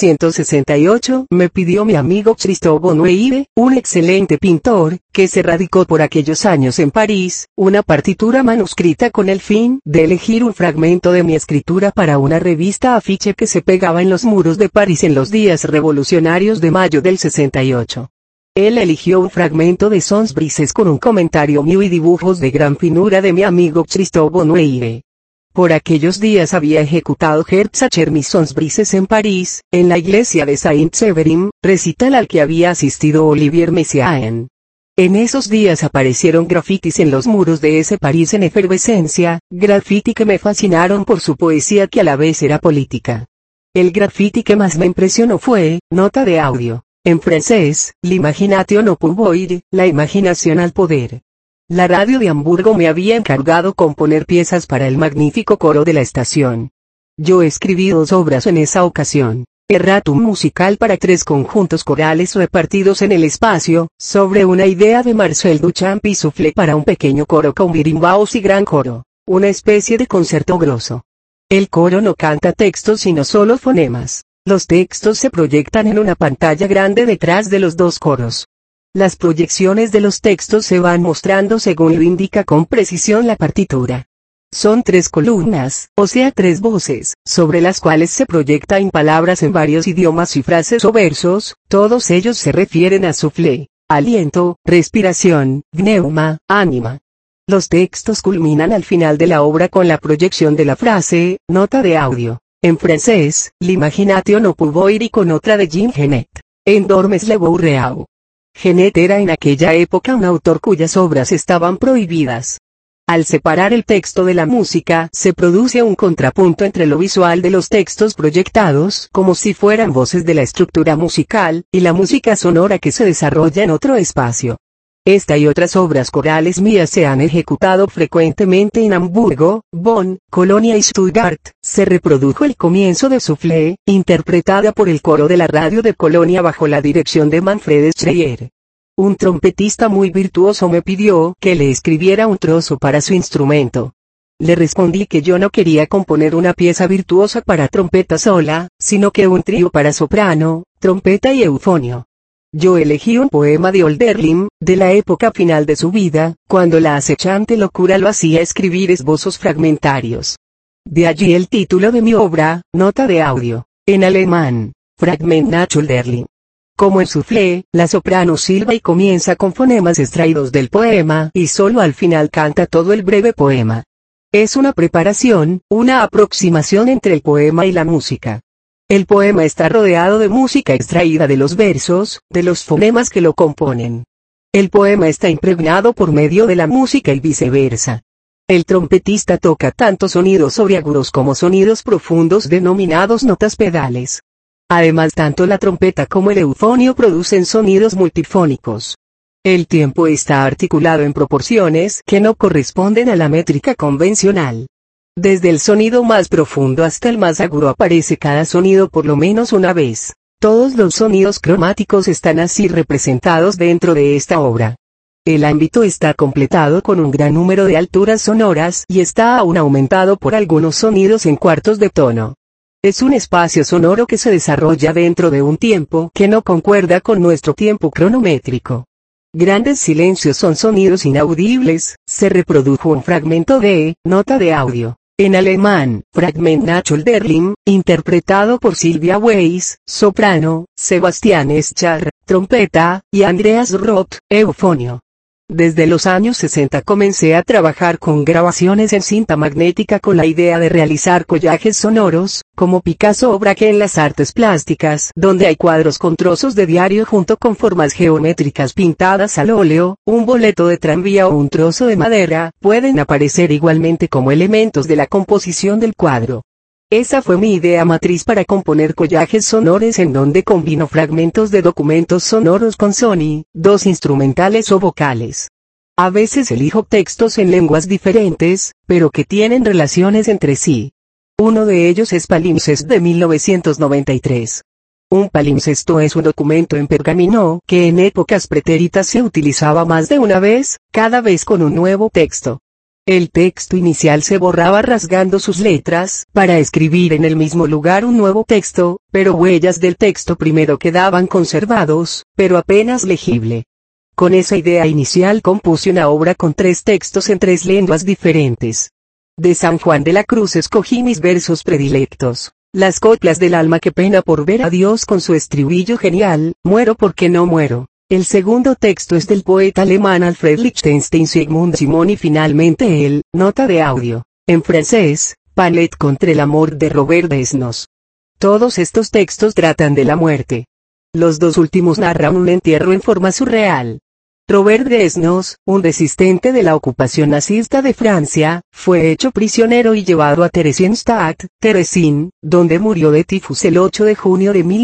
1968 me pidió mi amigo Christophe Bonneire, un excelente pintor, que se radicó por aquellos años en París, una partitura manuscrita con el fin de elegir un fragmento de mi escritura para una revista afiche que se pegaba en los muros de París en los días revolucionarios de mayo del 68. Él eligió un fragmento de Sons Brises con un comentario mío y dibujos de gran finura de mi amigo Christophe Bonneire. Por aquellos días había ejecutado Gerd Sacher mis Sons Brises en París, en la iglesia de Saint-Séverin, recital al que había asistido Olivier Messiaen. En esos días aparecieron grafitis en los muros de ese París en efervescencia, graffiti que me fascinaron por su poesía que a la vez era política. El graffiti que más me impresionó fue, nota de audio, en francés, l'imagination au pouvoir, la imaginación al poder. La radio de Hamburgo me había encargado componer piezas para el magnífico coro de la estación. Yo escribí 2 obras en esa ocasión. Erratum musical para 3 conjuntos corales repartidos en el espacio, sobre una idea de Marcel Duchamp y Soufflé para un pequeño coro con birimbaos y gran coro, una especie de concierto grosso. El coro no canta textos sino solo fonemas. Los textos se proyectan en una pantalla grande detrás de los 2 coros. Las proyecciones de los textos se van mostrando según lo indica con precisión la partitura. Son 3 columnas, o sea 3 voces, sobre las cuales se proyectan palabras en varios idiomas y frases o versos, todos ellos se refieren a soufflé, aliento, respiración, pneuma, ánima. Los textos culminan al final de la obra con la proyección de la frase, nota de audio, en francés, l'imagination au pouvoir y con otra de Jean Genet, en Dormes le Bourreau. Genet era en aquella época un autor cuyas obras estaban prohibidas. Al separar el texto de la música, se produce un contrapunto entre lo visual de los textos proyectados, como si fueran voces de la estructura musical, y la música sonora que se desarrolla en otro espacio. Esta y otras obras corales mías se han ejecutado frecuentemente en Hamburgo, Bonn, Colonia y Stuttgart. Se reprodujo el comienzo de Soufflé, interpretada por el coro de la radio de Colonia bajo la dirección de Manfred Schreier. Un trompetista muy virtuoso me pidió que le escribiera un trozo para su instrumento. Le respondí que yo no quería componer una pieza virtuosa para trompeta sola, sino que un trío para soprano, trompeta y eufonio. Yo elegí un poema de Hölderlin, de la época final de su vida, cuando la acechante locura lo hacía escribir esbozos fragmentarios. De allí el título de mi obra, nota de audio, en alemán, Fragment nach Hölderlin. Como en Soufflé, la soprano silba y comienza con fonemas extraídos del poema y solo al final canta todo el breve poema. Es una preparación, una aproximación entre el poema y la música. El poema está rodeado de música extraída de los versos, de los fonemas que lo componen. El poema está impregnado por medio de la música y viceversa. El trompetista toca tanto sonidos sobreagudos como sonidos profundos denominados notas pedales. Además tanto la trompeta como el eufonio producen sonidos multifónicos. El tiempo está articulado en proporciones que no corresponden a la métrica convencional. Desde el sonido más profundo hasta el más agudo aparece cada sonido por lo menos una vez. Todos los sonidos cromáticos están así representados dentro de esta obra. El ámbito está completado con un gran número de alturas sonoras y está aún aumentado por algunos sonidos en cuartos de tono. Es un espacio sonoro que se desarrolla dentro de un tiempo que no concuerda con nuestro tiempo cronométrico. Grandes silencios son sonidos inaudibles. Se reprodujo un fragmento de nota de audio, en alemán, Fragment nach Hölderlin, interpretado por Silvia Weiss, soprano, Sebastián Eschar, trompeta, y Andreas Roth, eufonio. Desde los años 60 comencé a trabajar con grabaciones en cinta magnética con la idea de realizar collages sonoros, como Picasso o Braque en las artes plásticas, donde hay cuadros con trozos de diario junto con formas geométricas pintadas al óleo, un boleto de tranvía o un trozo de madera, pueden aparecer igualmente como elementos de la composición del cuadro. Esa fue mi idea matriz para componer collages sonoros en donde combino fragmentos de documentos sonoros con sonidos instrumentales o vocales. A veces elijo textos en lenguas diferentes, pero que tienen relaciones entre sí. Uno de ellos es Palimpsest de 1993. Un palimpsesto es un documento en pergamino que en épocas pretéritas se utilizaba más de una vez, cada vez con un nuevo texto. El texto inicial se borraba rasgando sus letras, para escribir en el mismo lugar un nuevo texto, pero huellas del texto primero quedaban conservados, pero apenas legible. Con esa idea inicial compuse una obra con 3 textos en 3 lenguas diferentes. De San Juan de la Cruz escogí mis versos predilectos. Las coplas del alma que pena por ver a Dios con su estribillo genial, muero porque no muero. El segundo texto es del poeta alemán Alfred Lichtenstein Sigmund Simon y finalmente el, nota de audio, en francés, Palette contre la mort de Robert Desnos. Todos estos textos tratan de la muerte. Los 2 últimos narran un entierro en forma surreal. Robert Desnos, un resistente de la ocupación nazista de Francia, fue hecho prisionero y llevado a Theresienstadt, Terezín, donde murió de tifus el 8 de junio de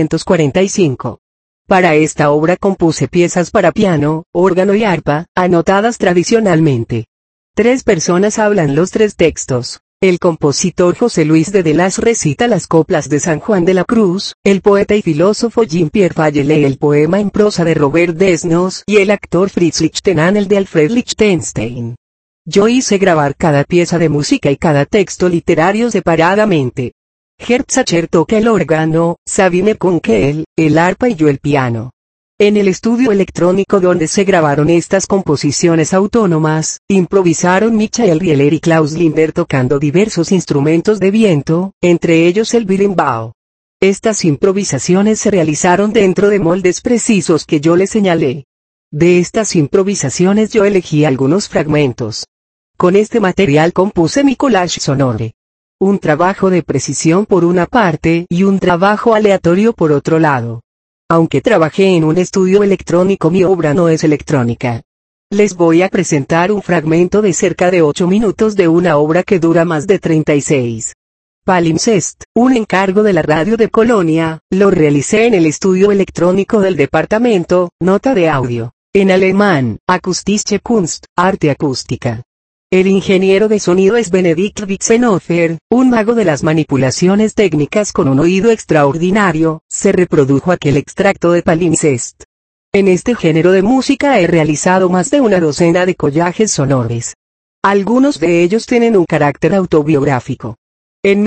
1945. Para esta obra compuse piezas para piano, órgano y arpa, anotadas tradicionalmente. 3 personas hablan los 3 textos. El compositor José Luis de Delas recita las coplas de San Juan de la Cruz, el poeta y filósofo Jean-Pierre Faye lee el poema en prosa de Robert Desnos y el actor Fritz Lichtenstein el de Alfred Lichtenstein. Yo hice grabar cada pieza de música y cada texto literario separadamente. Gert Sacher toca el órgano, Sabine Kunkel, el arpa y yo el piano. En el estudio electrónico donde se grabaron estas composiciones autónomas, improvisaron Michael Rieler y Klaus Linder tocando diversos instrumentos de viento, entre ellos el berimbau. Estas improvisaciones se realizaron dentro de moldes precisos que yo les señalé. De estas improvisaciones yo elegí algunos fragmentos. Con este material compuse mi collage sonore. Un trabajo de precisión por una parte y un trabajo aleatorio por otro lado. Aunque trabajé en un estudio electrónico, mi obra no es electrónica. Les voy a presentar un fragmento de cerca de 8 minutos de una obra que dura más de 36. Palimpsest, un encargo de la radio de Colonia, lo realicé en el estudio electrónico del departamento, nota de audio, en alemán, Akustische Kunst, arte acústica. El ingeniero de sonido es Benedikt Witzenhofer, un mago de las manipulaciones técnicas con un oído extraordinario. Se reprodujo aquel extracto de Palimpsest. En este género de música he realizado más de una docena de collages sonoros. Algunos de ellos tienen un carácter autobiográfico. En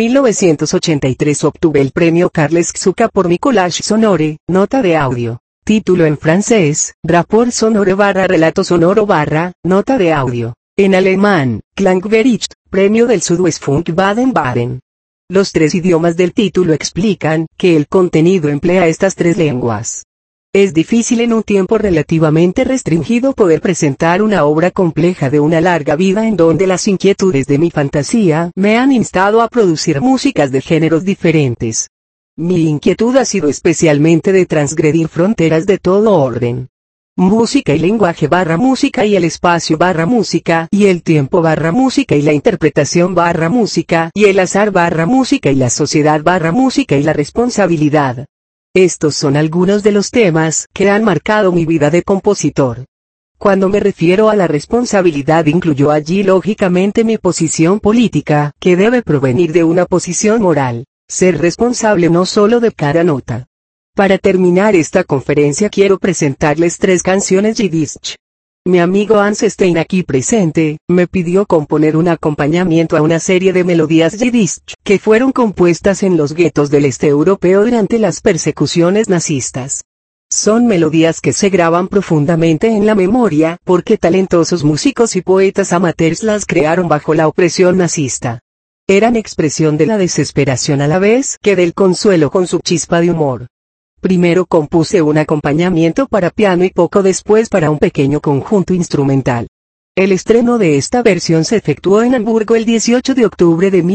1983 obtuve el premio Carles Xuca por mi collage sonore, nota de audio. Título en francés, Rapport sonore / relato sonoro / nota de audio. En alemán, Klangbericht, premio del Südwestfunk Baden-Baden. Los 3 idiomas del título explican que el contenido emplea estas 3 lenguas. Es difícil en un tiempo relativamente restringido poder presentar una obra compleja de una larga vida en donde las inquietudes de mi fantasía me han instado a producir músicas de géneros diferentes. Mi inquietud ha sido especialmente de transgredir fronteras de todo orden. Música y lenguaje / música y el espacio / música y el tiempo / música y la interpretación / música y el azar / música y la sociedad / música y la responsabilidad. Estos son algunos de los temas que han marcado mi vida de compositor. Cuando me refiero a la responsabilidad incluyo allí lógicamente mi posición política, que debe provenir de una posición moral, ser responsable no solo de cada nota. Para terminar esta conferencia quiero presentarles 3 canciones yiddish. Mi amigo Hans Stein aquí presente, me pidió componer un acompañamiento a una serie de melodías yiddish que fueron compuestas en los guetos del este europeo durante las persecuciones nazistas. Son melodías que se graban profundamente en la memoria porque talentosos músicos y poetas amateurs las crearon bajo la opresión nazista. Eran expresión de la desesperación a la vez que del consuelo con su chispa de humor. Primero compuse un acompañamiento para piano y poco después para un pequeño conjunto instrumental. El estreno de esta versión se efectuó en Hamburgo el 18 de octubre de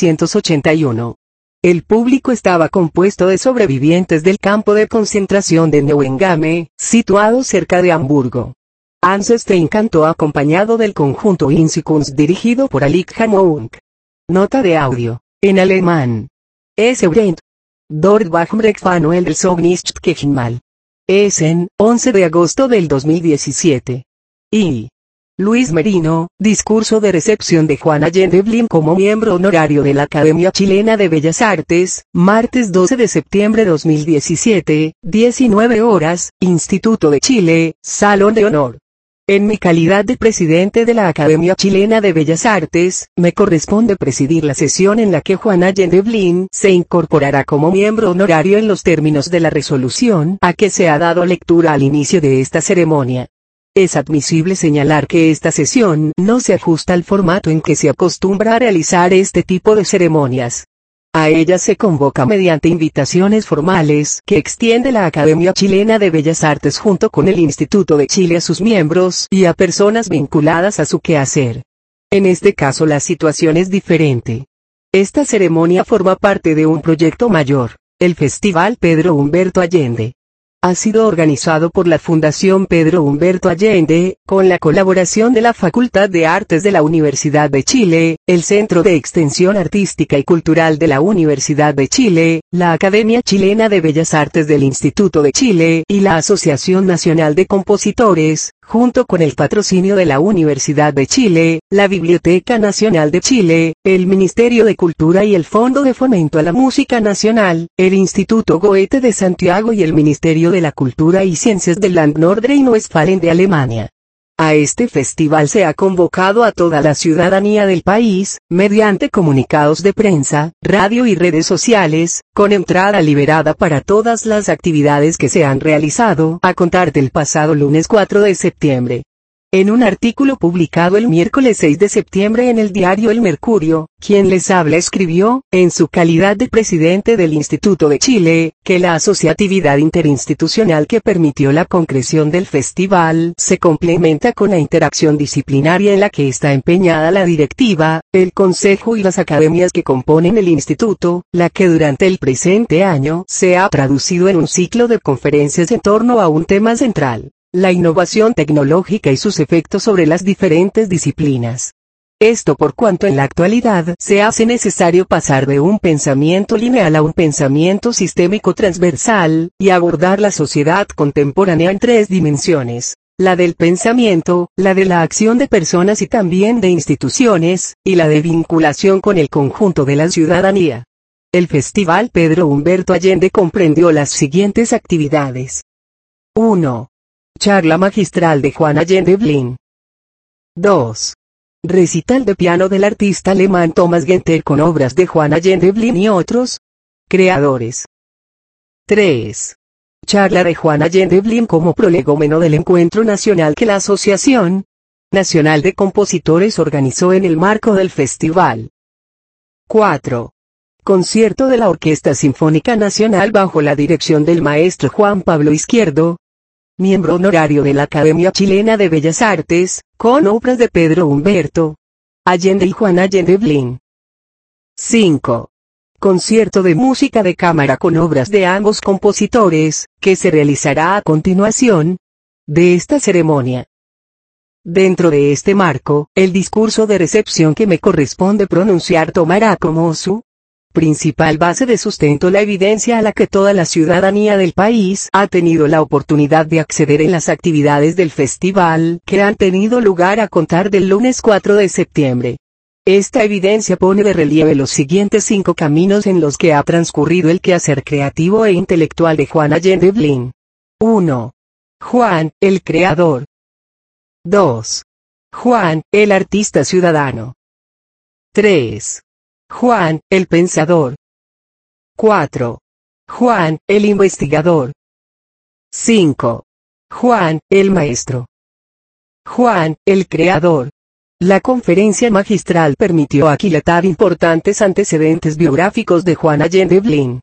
1981. El público estaba compuesto de sobrevivientes del campo de concentración de Neuengamme, situado cerca de Hamburgo. Hans Stein cantó acompañado del conjunto Inzikunst dirigido por Alik Hamounk. Nota de audio, en alemán. Es Brent. Dort Bachmrecht Manuel del Song nicht Kechenmal. Essen, 11 de agosto del 2017. Y. Luis Merino, discurso de recepción de Juan Allende Blin como miembro honorario de la Academia Chilena de Bellas Artes, martes 12 de septiembre 2017, 19 horas, Instituto de Chile, Salón de Honor. En mi calidad de presidente de la Academia Chilena de Bellas Artes, me corresponde presidir la sesión en la que Juan Allende Blin se incorporará como miembro honorario en los términos de la resolución a que se ha dado lectura al inicio de esta ceremonia. Es admisible señalar que esta sesión no se ajusta al formato en que se acostumbra a realizar este tipo de ceremonias. A ella se convoca mediante invitaciones formales que extiende la Academia Chilena de Bellas Artes junto con el Instituto de Chile a sus miembros y a personas vinculadas a su quehacer. En este caso la situación es diferente. Esta ceremonia forma parte de un proyecto mayor, el Festival Pedro Humberto Allende. Ha sido organizado por la Fundación Pedro Humberto Allende, con la colaboración de la Facultad de Artes de la Universidad de Chile, el Centro de Extensión Artística y Cultural de la Universidad de Chile, la Academia Chilena de Bellas Artes del Instituto de Chile y la Asociación Nacional de Compositores, junto con el patrocinio de la Universidad de Chile, la Biblioteca Nacional de Chile, el Ministerio de Cultura y el Fondo de Fomento a la Música Nacional, el Instituto Goethe de Santiago y el Ministerio de la Cultura y Ciencias del Land Nordrhein-Westfalen de Alemania. A este festival se ha convocado a toda la ciudadanía del país, mediante comunicados de prensa, radio y redes sociales, con entrada liberada para todas las actividades que se han realizado a contar del pasado lunes 4 de septiembre. En un artículo publicado el miércoles 6 de septiembre en el diario El Mercurio, quien les habla escribió, en su calidad de presidente del Instituto de Chile, que la asociatividad interinstitucional que permitió la concreción del festival se complementa con la interacción disciplinaria en la que está empeñada la directiva, el consejo y las academias que componen el instituto, la que durante el presente año se ha traducido en un ciclo de conferencias en torno a un tema central: la innovación tecnológica y sus efectos sobre las diferentes disciplinas. Esto por cuanto en la actualidad se hace necesario pasar de un pensamiento lineal a un pensamiento sistémico transversal, y abordar la sociedad contemporánea en tres dimensiones: la del pensamiento, la de la acción de personas y también de instituciones, y la de vinculación con el conjunto de la ciudadanía. El Festival Pedro Humberto Allende comprendió las siguientes actividades. 1. Charla magistral de Juan Allende Blin. 2. Recital de piano del artista alemán Thomas Genter con obras de Juan Allende Blin y otros creadores. 3. Charla de Juan Allende Blin como prolegómeno del encuentro nacional que la Asociación Nacional de Compositores organizó en el marco del festival. 4. Concierto de la Orquesta Sinfónica Nacional bajo la dirección del maestro Juan Pablo Izquierdo, miembro honorario de la Academia Chilena de Bellas Artes, con obras de Pedro Humberto Allende y Juan Allende Blin. 5. Concierto de música de cámara con obras de ambos compositores, que se realizará a continuación de esta ceremonia. Dentro de este marco, el discurso de recepción que me corresponde pronunciar tomará como su principal base de sustento la evidencia a la que toda la ciudadanía del país ha tenido la oportunidad de acceder en las actividades del festival que han tenido lugar a contar del lunes 4 de septiembre. Esta evidencia pone de relieve los siguientes 5 caminos en los que ha transcurrido el quehacer creativo e intelectual de Juan Allende Blin. 1. Juan, el creador. 2. Juan, el artista ciudadano. 3. Juan, el pensador. 4. Juan, el investigador. 5. Juan, el maestro. Juan, el creador. La conferencia magistral permitió aquilatar importantes antecedentes biográficos de Juan Allende Blin.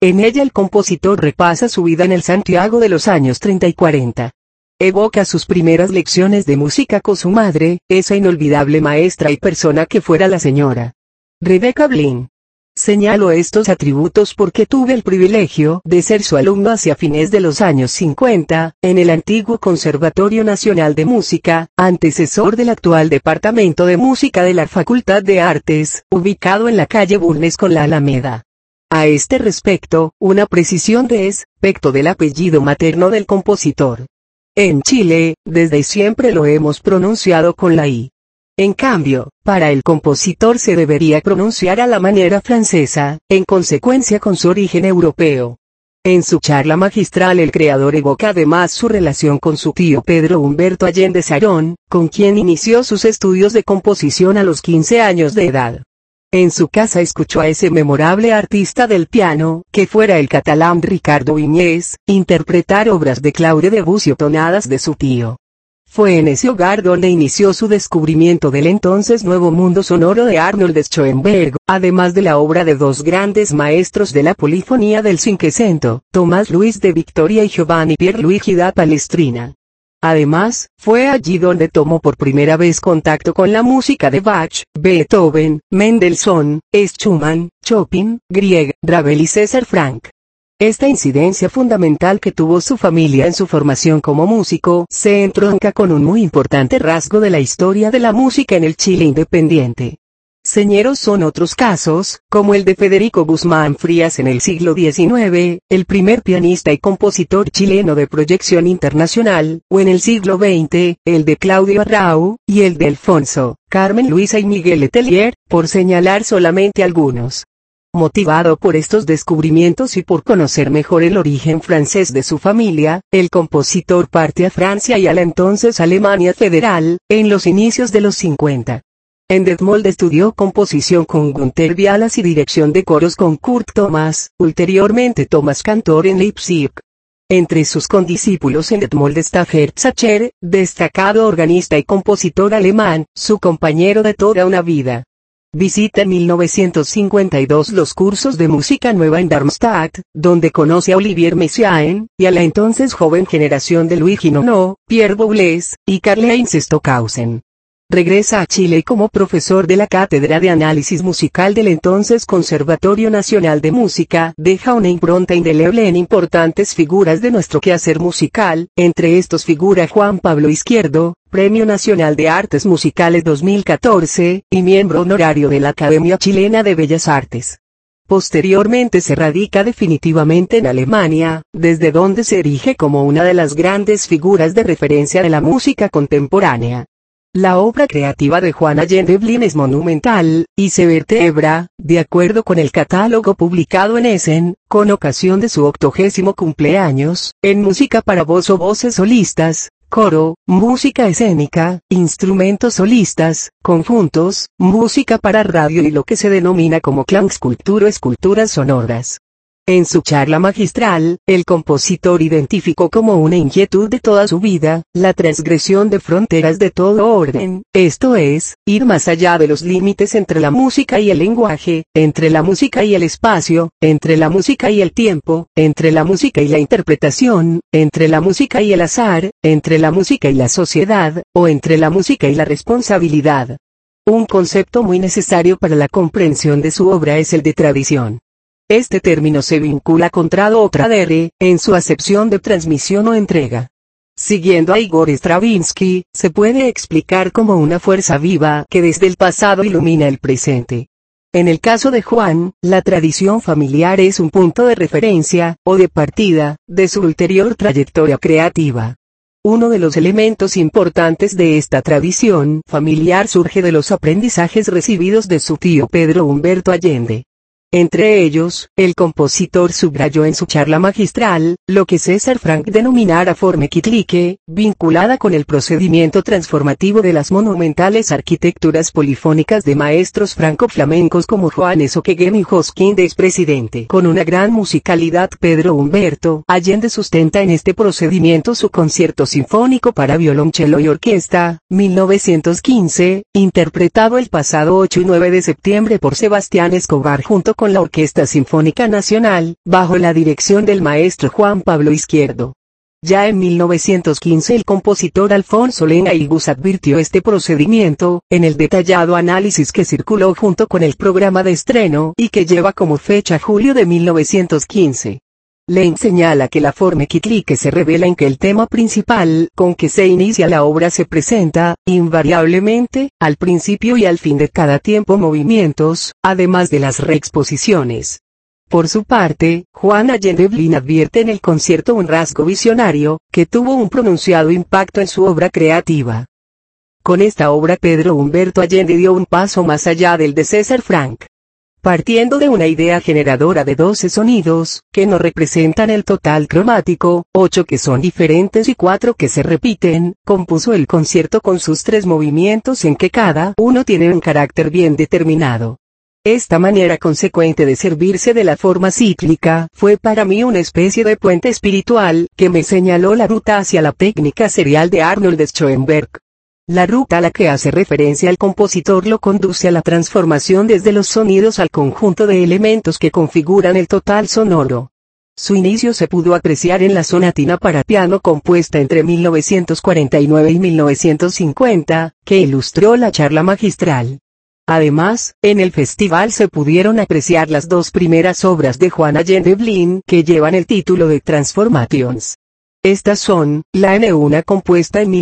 En ella el compositor repasa su vida en el Santiago de los años 30 y 40. Evoca sus primeras lecciones de música con su madre, esa inolvidable maestra y persona que fuera la señora Rebecca Blin. Señalo estos atributos porque tuve el privilegio de ser su alumno hacia fines de los años 50, en el antiguo Conservatorio Nacional de Música, antecesor del actual Departamento de Música de la Facultad de Artes, ubicado en la calle Bulnes con la Alameda. A este respecto, una precisión respecto del apellido materno del compositor. En Chile, desde siempre lo hemos pronunciado con la I. En cambio, para el compositor se debería pronunciar a la manera francesa, en consecuencia con su origen europeo. En su charla magistral el creador evoca además su relación con su tío Pedro Humberto Allende Sarón, con quien inició sus estudios de composición a los 15 años de edad. En su casa escuchó a ese memorable artista del piano, que fuera el catalán Ricardo Viñés, interpretar obras de Claude Debussy o tonadas de su tío. Fue en ese hogar donde inició su descubrimiento del entonces nuevo mundo sonoro de Arnold Schoenberg, además de la obra de dos grandes maestros de la polifonía del Cinquecento, Tomás Luis de Victoria y Giovanni Pierluigi da Palestrina. Además, fue allí donde tomó por primera vez contacto con la música de Bach, Beethoven, Mendelssohn, Schumann, Chopin, Grieg, Ravel y César Franck. Esta incidencia fundamental que tuvo su familia en su formación como músico se entronca con un muy importante rasgo de la historia de la música en el Chile independiente. Señeros son otros casos, como el de Federico Guzmán Frías en el siglo XIX, el primer pianista y compositor chileno de proyección internacional, o en el siglo XX, el de Claudio Arrau, y el de Alfonso, Carmen Luisa y Miguel Letelier, por señalar solamente algunos. Motivado por estos descubrimientos y por conocer mejor el origen francés de su familia, el compositor parte a Francia y a la entonces Alemania Federal, en los inicios de los 50. En Detmold estudió composición con Günter Vialas y dirección de coros con Kurt Thomas, ulteriormente Thomas Cantor en Leipzig. Entre sus condiscípulos en Detmold está Gerd Sacher, destacado organista y compositor alemán, su compañero de toda una vida. Visita en 1952 los cursos de música nueva en Darmstadt, donde conoce a Olivier Messiaen, y a la entonces joven generación de Luigi Nono, Pierre Boulez, y Karl-Heinz Stockhausen. Regresa a Chile como profesor de la Cátedra de Análisis Musical del entonces Conservatorio Nacional de Música, deja una impronta indeleble en importantes figuras de nuestro quehacer musical, entre estos figura Juan Pablo Izquierdo, Premio Nacional de Artes Musicales 2014, y miembro honorario de la Academia Chilena de Bellas Artes. Posteriormente se radica definitivamente en Alemania, desde donde se erige como una de las grandes figuras de referencia de la música contemporánea. La obra creativa de Juan Allende Blin es monumental, y se vertebra, de acuerdo con el catálogo publicado en Essen, con ocasión de su 80º cumpleaños, en música para voz o voces solistas, coro, música escénica, instrumentos solistas, conjuntos, música para radio y lo que se denomina como Klangskulptur o esculturas sonoras. En su charla magistral, el compositor identificó como una inquietud de toda su vida, la transgresión de fronteras de todo orden, esto es, ir más allá de los límites entre la música y el lenguaje, entre la música y el espacio, entre la música y el tiempo, entre la música y la interpretación, entre la música y el azar, entre la música y la sociedad, o entre la música y la responsabilidad. Un concepto muy necesario para la comprensión de su obra es el de tradición. Este término se vincula con trad o tradere, en su acepción de transmisión o entrega. Siguiendo a Igor Stravinsky, se puede explicar como una fuerza viva que desde el pasado ilumina el presente. En el caso de Juan, la tradición familiar es un punto de referencia, o de partida, de su ulterior trayectoria creativa. Uno de los elementos importantes de esta tradición familiar surge de los aprendizajes recibidos de su tío Pedro Humberto Allende. Entre ellos, el compositor subrayó en su charla magistral, lo que César Franck denominara forme kitliche, vinculada con el procedimiento transformativo de las monumentales arquitecturas polifónicas de maestros franco-flamencos como Johannes Ockeghem y Josquin de expresidente. Con una gran musicalidad Pedro Humberto Allende sustenta en este procedimiento su concierto sinfónico para violonchelo y orquesta, 1915, interpretado el pasado 8 y 9 de septiembre por Sebastián Escobar junto con con la Orquesta Sinfónica Nacional, bajo la dirección del maestro Juan Pablo Izquierdo. Ya en 1915 el compositor Alfonso Lena Igus advirtió este procedimiento, en el detallado análisis que circuló junto con el programa de estreno y que lleva como fecha julio de 1915. Lane señala que la forma que se revela en que el tema principal con que se inicia la obra se presenta, invariablemente, al principio y al fin de cada tiempo movimientos, además de las reexposiciones. Por su parte, Juan Allende Blin advierte en el concierto un rasgo visionario, que tuvo un pronunciado impacto en su obra creativa. Con esta obra Pedro Humberto Allende dio un paso más allá del de César Franck. Partiendo de una idea generadora de 12 sonidos, que no representan el total cromático, 8 que son diferentes y 4 que se repiten, compuso el concierto con sus 3 movimientos en que cada uno tiene un carácter bien determinado. Esta manera consecuente de servirse de la forma cíclica fue para mí una especie de puente espiritual que me señaló la ruta hacia la técnica serial de Arnold Schoenberg. La ruta a la que hace referencia el compositor lo conduce a la transformación desde los sonidos al conjunto de elementos que configuran el total sonoro. Su inicio se pudo apreciar en la sonatina para piano compuesta entre 1949 y 1950, que ilustró la charla magistral. Además, en el festival se pudieron apreciar las 2 primeras obras de Juan Allende Blin que llevan el título de Transformations. Estas son, la N1 compuesta en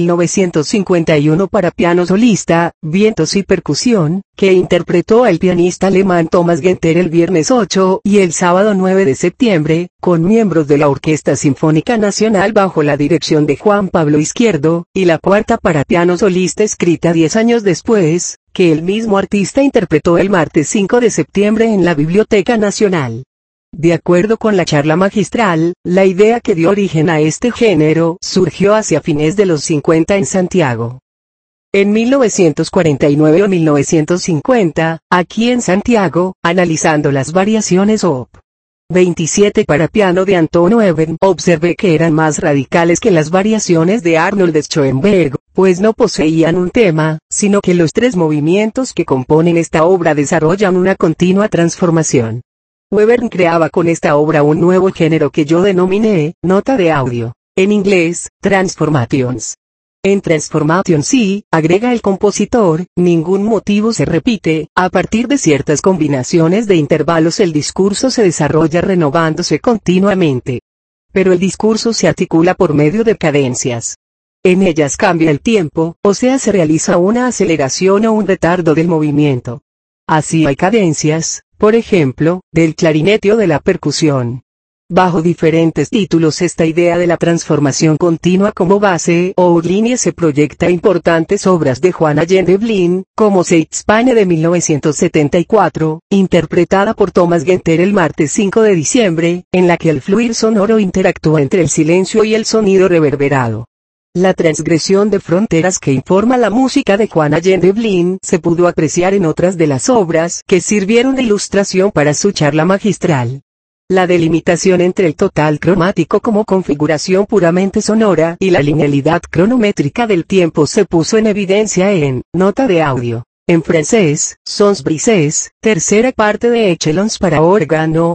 1951 para piano solista, vientos y percusión, que interpretó el pianista alemán Thomas Genter el viernes 8 y el sábado 9 de septiembre, con miembros de la Orquesta Sinfónica Nacional bajo la dirección de Juan Pablo Izquierdo, y la cuarta para piano solista escrita 10 años después, que el mismo artista interpretó el martes 5 de septiembre en la Biblioteca Nacional. De acuerdo con la charla magistral, la idea que dio origen a este género surgió hacia fines de los 50 en Santiago. En 1949 o 1950, aquí en Santiago, analizando las variaciones Op. 27 para piano de Anton Webern, observé que eran más radicales que las variaciones de Arnold Schoenberg, pues no poseían un tema, sino que los 3 movimientos que componen esta obra desarrollan una continua transformación. Webern creaba con esta obra un nuevo género que yo denominé, nota de audio, en inglés, Transformations. En Transformations sí, agrega el compositor, ningún motivo se repite, a partir de ciertas combinaciones de intervalos el discurso se desarrolla renovándose continuamente. Pero el discurso se articula por medio de cadencias. En ellas cambia el tiempo, o sea se realiza una aceleración o un retardo del movimiento. Así hay cadencias, por ejemplo, del clarinete o de la percusión. Bajo diferentes títulos esta idea de la transformación continua como base o línea se proyecta a importantes obras de Juan Allende Blin, como Seitzpane de 1974, interpretada por Thomas Genter el martes 5 de diciembre, en la que el fluir sonoro interactúa entre el silencio y el sonido reverberado. La transgresión de fronteras que informa la música de Juan Allende Blin se pudo apreciar en otras de las obras que sirvieron de ilustración para su charla magistral. La delimitación entre el total cromático como configuración puramente sonora y la linealidad cronométrica del tiempo se puso en evidencia en Nota de audio. En francés, Sons Brises, tercera parte de Echelons para órgano,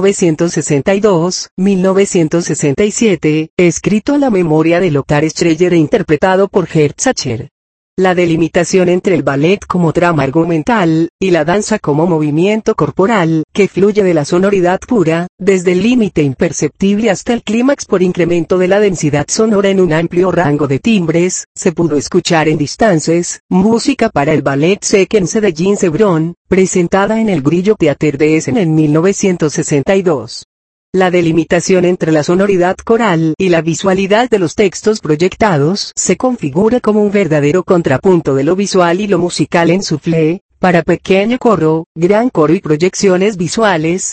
1962-1967, escrito a la memoria de Lothar Streyer e interpretado por Gerd Sacher. La delimitación entre el ballet como trama argumental, y la danza como movimiento corporal, que fluye de la sonoridad pura, desde el límite imperceptible hasta el clímax por incremento de la densidad sonora en un amplio rango de timbres, se pudo escuchar en Distances, música para el ballet Sequence de Jean Sebron, presentada en el Grillo Theater de Essen en 1962. La delimitación entre la sonoridad coral y la visualidad de los textos proyectados se configura como un verdadero contrapunto de lo visual y lo musical en Soufflé, para pequeño coro, gran coro y proyecciones visuales,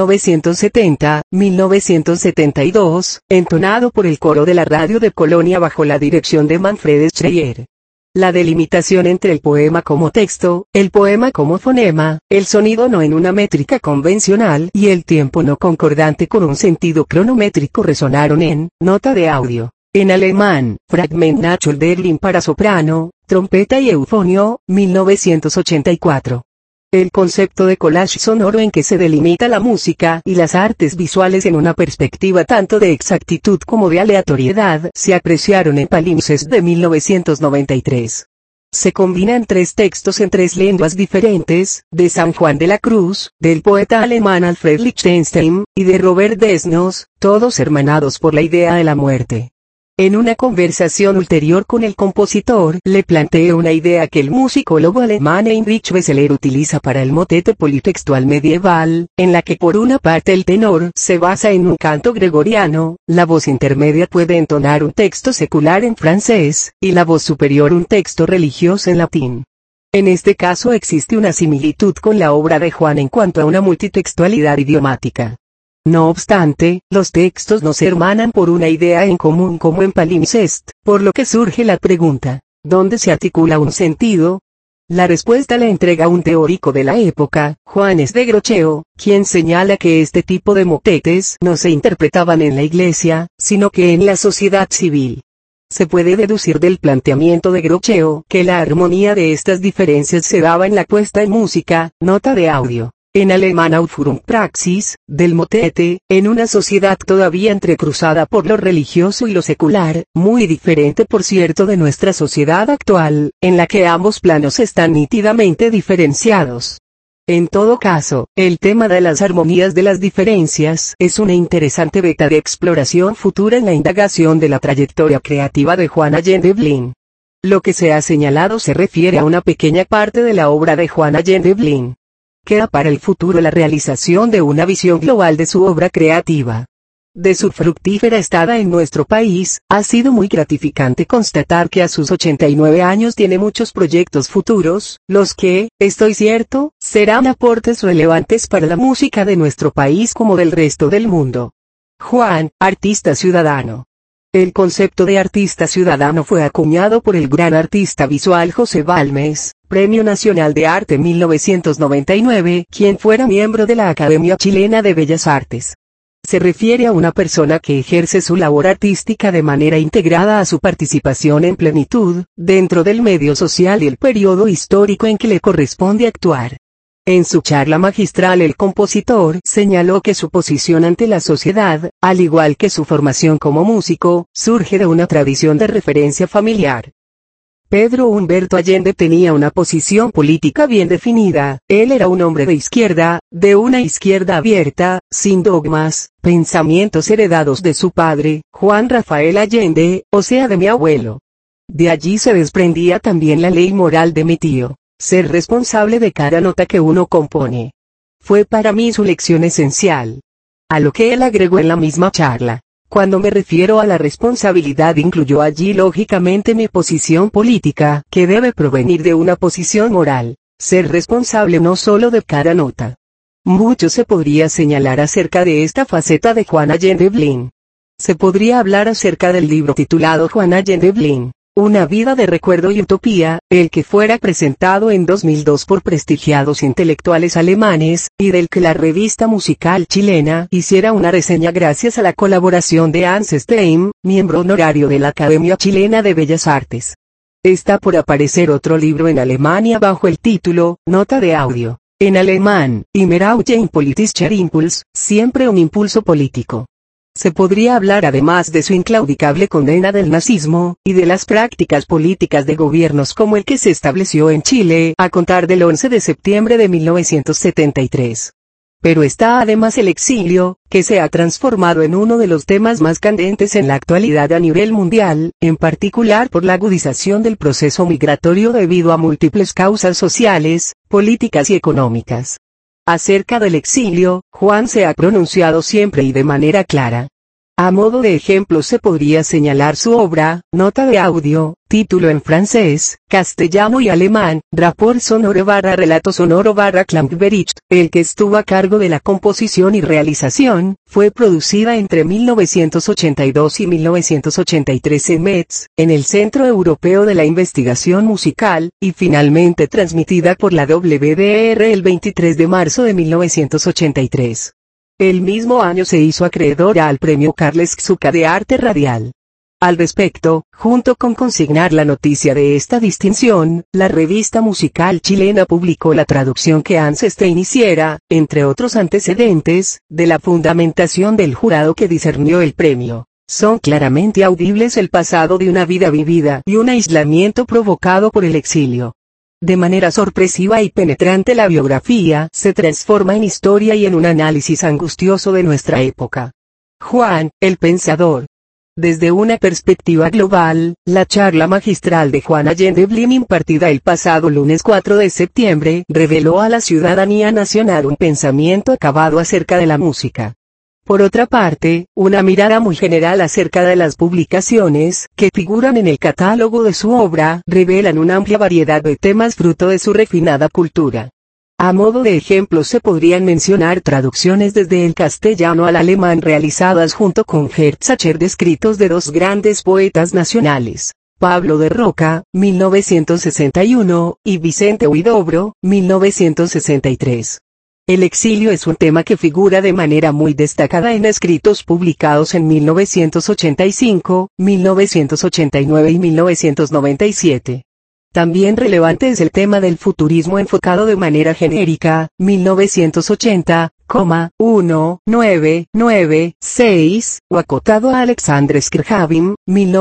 1970-1972, entonado por el coro de la radio de Colonia bajo la dirección de Manfred Streyer. La delimitación entre el poema como texto, el poema como fonema, el sonido no en una métrica convencional y el tiempo no concordante con un sentido cronométrico resonaron en Nota de audio. En alemán, Fragment nach Hölderlin para soprano, trompeta y eufonio, 1984. El concepto de collage sonoro en que se delimita la música y las artes visuales en una perspectiva tanto de exactitud como de aleatoriedad se apreciaron en Palimpsest de 1993. Se combinan tres textos en tres lenguas diferentes, de San Juan de la Cruz, del poeta alemán Alfred Lichtenstein, y de Robert Desnos, todos hermanados por la idea de la muerte. En una conversación ulterior con el compositor, le planteé una idea que el musicólogo alemán Heinrich Besseler utiliza para el motete politextual medieval, en la que por una parte el tenor se basa en un canto gregoriano, la voz intermedia puede entonar un texto secular en francés, y la voz superior un texto religioso en latín. En este caso existe una similitud con la obra de Juan en cuanto a una multitextualidad idiomática. No obstante, los textos no se hermanan por una idea en común como en Palimpsest, por lo que surge la pregunta, ¿dónde se articula un sentido? La respuesta la entrega un teórico de la época, Johannes de Grocheo, quien señala que este tipo de motetes no se interpretaban en la iglesia, sino que en la sociedad civil. Se puede deducir del planteamiento de Grocheo que la armonía de estas diferencias se daba en la puesta en música, nota de audio. En alemán Aufführungspraxis, del motete, en una sociedad todavía entrecruzada por lo religioso y lo secular, muy diferente por cierto de nuestra sociedad actual, en la que ambos planos están nítidamente diferenciados. En todo caso, el tema de las armonías de las diferencias es una interesante beta de exploración futura en la indagación de la trayectoria creativa de Juan Allende Blin. Lo que se ha señalado se refiere a una pequeña parte de la obra de Juan Allende Blin. Queda para el futuro la realización de una visión global de su obra creativa. De su fructífera estada en nuestro país, ha sido muy gratificante constatar que a sus 89 años tiene muchos proyectos futuros, los que, estoy cierto, serán aportes relevantes para la música de nuestro país como del resto del mundo. Juan, artista ciudadano. El concepto de artista ciudadano fue acuñado por el gran artista visual José Balmes, Premio Nacional de Arte 1999, quien fuera miembro de la Academia Chilena de Bellas Artes. Se refiere a una persona que ejerce su labor artística de manera integrada a su participación en plenitud, dentro del medio social y el periodo histórico en que le corresponde actuar. En su charla magistral el compositor señaló que su posición ante la sociedad, al igual que su formación como músico, surge de una tradición de referencia familiar. Pedro Humberto Allende tenía una posición política bien definida, él era un hombre de izquierda, de una izquierda abierta, sin dogmas, pensamientos heredados de su padre, Juan Rafael Allende, o sea de mi abuelo. De allí se desprendía también la ley moral de mi tío, ser responsable de cada nota que uno compone. Fue para mí su lección esencial. A lo que él agregó en la misma charla. Cuando me refiero a la responsabilidad incluyó allí lógicamente mi posición política, que debe provenir de una posición moral, ser responsable no solo de cada nota. Mucho se podría señalar acerca de esta faceta de Juan Allende Blin. Se podría hablar acerca del libro titulado Juan Allende Blin, Una vida de recuerdo y utopía, el que fuera presentado en 2002 por prestigiados intelectuales alemanes, y del que la revista musical chilena hiciera una reseña gracias a la colaboración de Hans Stein, miembro honorario de la Academia Chilena de Bellas Artes. Está por aparecer otro libro en Alemania bajo el título, Nota de audio, en alemán, Immer auch ein politischer Impuls, siempre un impulso político. Se podría hablar además de su inclaudicable condena del nazismo, y de las prácticas políticas de gobiernos como el que se estableció en Chile a contar del 11 de septiembre de 1973. Pero está además el exilio, que se ha transformado en uno de los temas más candentes en la actualidad a nivel mundial, en particular por la agudización del proceso migratorio debido a múltiples causas sociales, políticas y económicas. Acerca del exilio, Juan se ha pronunciado siempre y de manera clara. A modo de ejemplo se podría señalar su obra, Nota de audio, título en francés, castellano y alemán, Rapport sonoro / relato sonoro / Klangbericht, el que estuvo a cargo de la composición y realización, fue producida entre 1982 y 1983 en Metz, en el Centro Europeo de la Investigación Musical, y finalmente transmitida por la WDR el 23 de marzo de 1983. El mismo año se hizo acreedora al Premio Carles Xuca de Arte Radial. Al respecto, junto con consignar la noticia de esta distinción, la revista musical chilena publicó la traducción que Hans Stein hiciera, entre otros antecedentes, de la fundamentación del jurado que discernió el premio. Son claramente audibles el pasado de una vida vivida y un aislamiento provocado por el exilio. De manera sorpresiva y penetrante la biografía se transforma en historia y en un análisis angustioso de nuestra época. Juan, el pensador. Desde una perspectiva global, la charla magistral de Juan Allende Blin impartida el pasado lunes 4 de septiembre reveló a la ciudadanía nacional un pensamiento acabado acerca de la música. Por otra parte, una mirada muy general acerca de las publicaciones que figuran en el catálogo de su obra revelan una amplia variedad de temas fruto de su refinada cultura. A modo de ejemplo se podrían mencionar traducciones desde el castellano al alemán realizadas junto con Gerd Sacher de escritos de dos grandes poetas nacionales, Pablo de Roca, 1961, y Vicente Huidobro, 1963. El exilio es un tema que figura de manera muy destacada en escritos publicados en 1985, 1989 y 1997. También relevante es el tema del futurismo enfocado de manera genérica, 1980, 1996, o acotado a Alexander Skrjavin,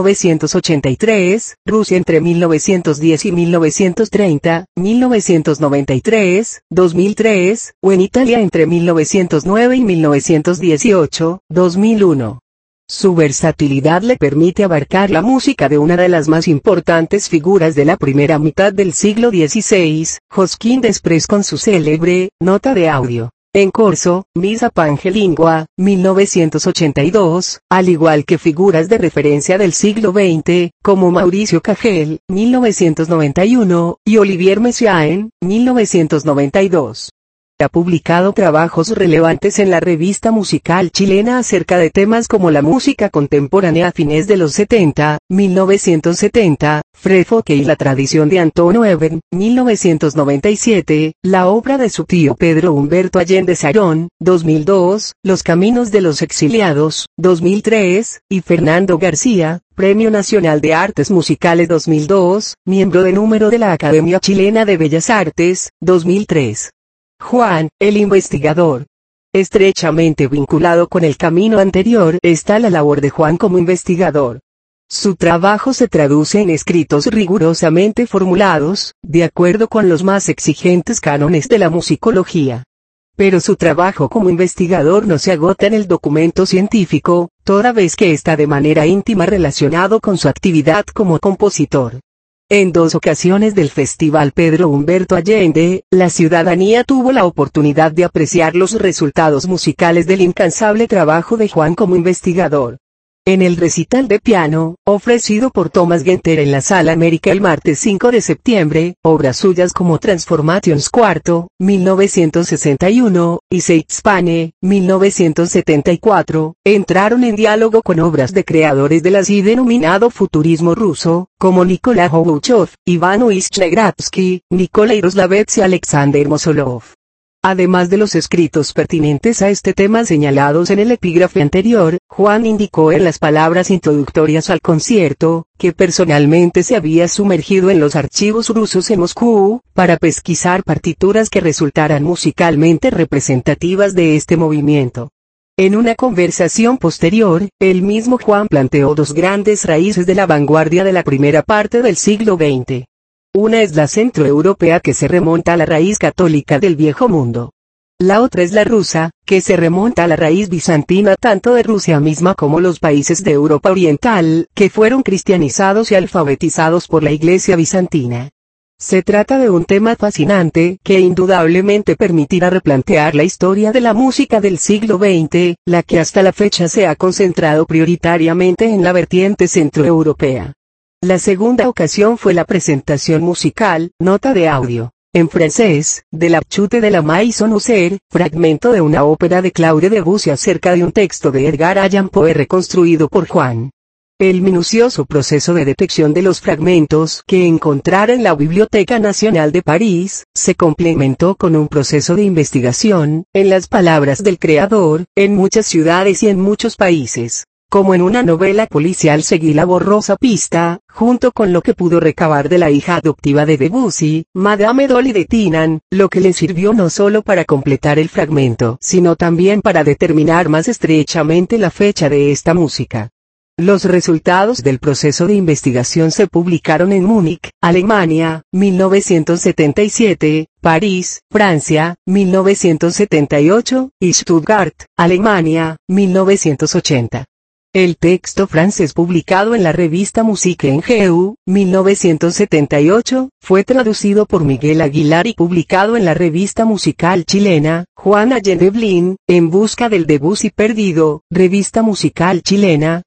1983, Rusia entre 1910 y 1930, 1993, 2003, o en Italia entre 1909 y 1918, 2001. Su versatilidad le permite abarcar la música de una de las más importantes figuras de la primera mitad del siglo XVI, Josquin Desprez con su célebre nota de audio, en corso, Missa Pangelingua, 1982, al igual que figuras de referencia del siglo XX, como Mauricio Cagel, 1991, y Olivier Messiaen, 1992. Ha publicado trabajos relevantes en la revista musical chilena acerca de temas como la música contemporánea a fines de los 70, 1970, Frefoque y la tradición de Antonio Eben, 1997, la obra de su tío Pedro Humberto Allende Sarón, 2002, Los caminos de los exiliados, 2003, y Fernando García, Premio Nacional de Artes Musicales 2002, miembro de número de la Academia Chilena de Bellas Artes, 2003. Juan, el investigador. Estrechamente vinculado con el camino anterior está la labor de Juan como investigador. Su trabajo se traduce en escritos rigurosamente formulados, de acuerdo con los más exigentes cánones de la musicología. Pero su trabajo como investigador no se agota en el documento científico, toda vez que está de manera íntima relacionado con su actividad como compositor. En 2 ocasiones del Festival Pedro Humberto Allende, la ciudadanía tuvo la oportunidad de apreciar los resultados musicales del incansable trabajo de Juan como investigador. En el recital de piano, ofrecido por Thomas Genter en la Sala América el martes 5 de septiembre, obras suyas como Transformations IV, 1961, y Zeitspane, 1974, entraron en diálogo con obras de creadores del así denominado futurismo ruso, como Nikolai Houchov, Iván Uishnegradsky, Nikolai Roslavets y Alexander Mosolov. Además de los escritos pertinentes a este tema señalados en el epígrafe anterior, Juan indicó en las palabras introductorias al concierto, que personalmente se había sumergido en los archivos rusos en Moscú, para pesquisar partituras que resultaran musicalmente representativas de este movimiento. En una conversación posterior, el mismo Juan planteó 2 grandes raíces de la vanguardia de la primera parte del siglo XX. Una es la centroeuropea que se remonta a la raíz católica del Viejo Mundo. La otra es la rusa, que se remonta a la raíz bizantina tanto de Rusia misma como los países de Europa Oriental, que fueron cristianizados y alfabetizados por la Iglesia bizantina. Se trata de un tema fascinante, que indudablemente permitirá replantear la historia de la música del siglo XX, la que hasta la fecha se ha concentrado prioritariamente en la vertiente centroeuropea. La segunda ocasión fue la presentación musical, nota de audio, en francés, de la Chute de la Maison User, fragmento de una ópera de Claude Debussy acerca de un texto de Edgar Allan Poe reconstruido por Juan. El minucioso proceso de detección de los fragmentos que encontrara en la Biblioteca Nacional de París, se complementó con un proceso de investigación, en las palabras del creador, en muchas ciudades y en muchos países. como en una novela policial seguí la borrosa pista, junto con lo que pudo recabar de la hija adoptiva de Debussy, Madame Dolly de Tinan, lo que le sirvió no solo para completar el fragmento, sino también para determinar más estrechamente la fecha de esta música. Los resultados del proceso de investigación se publicaron en Múnich, Alemania, 1977, París, Francia, 1978, y Stuttgart, Alemania, 1980. El texto francés publicado en la revista Musique en GU, 1978, fue traducido por Miguel Aguilar y publicado en la revista musical chilena, Juan Allende Blin, En busca del Debussy perdido, revista musical chilena,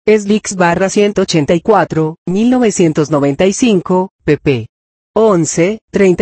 Slix/184, 1995, pp. 11,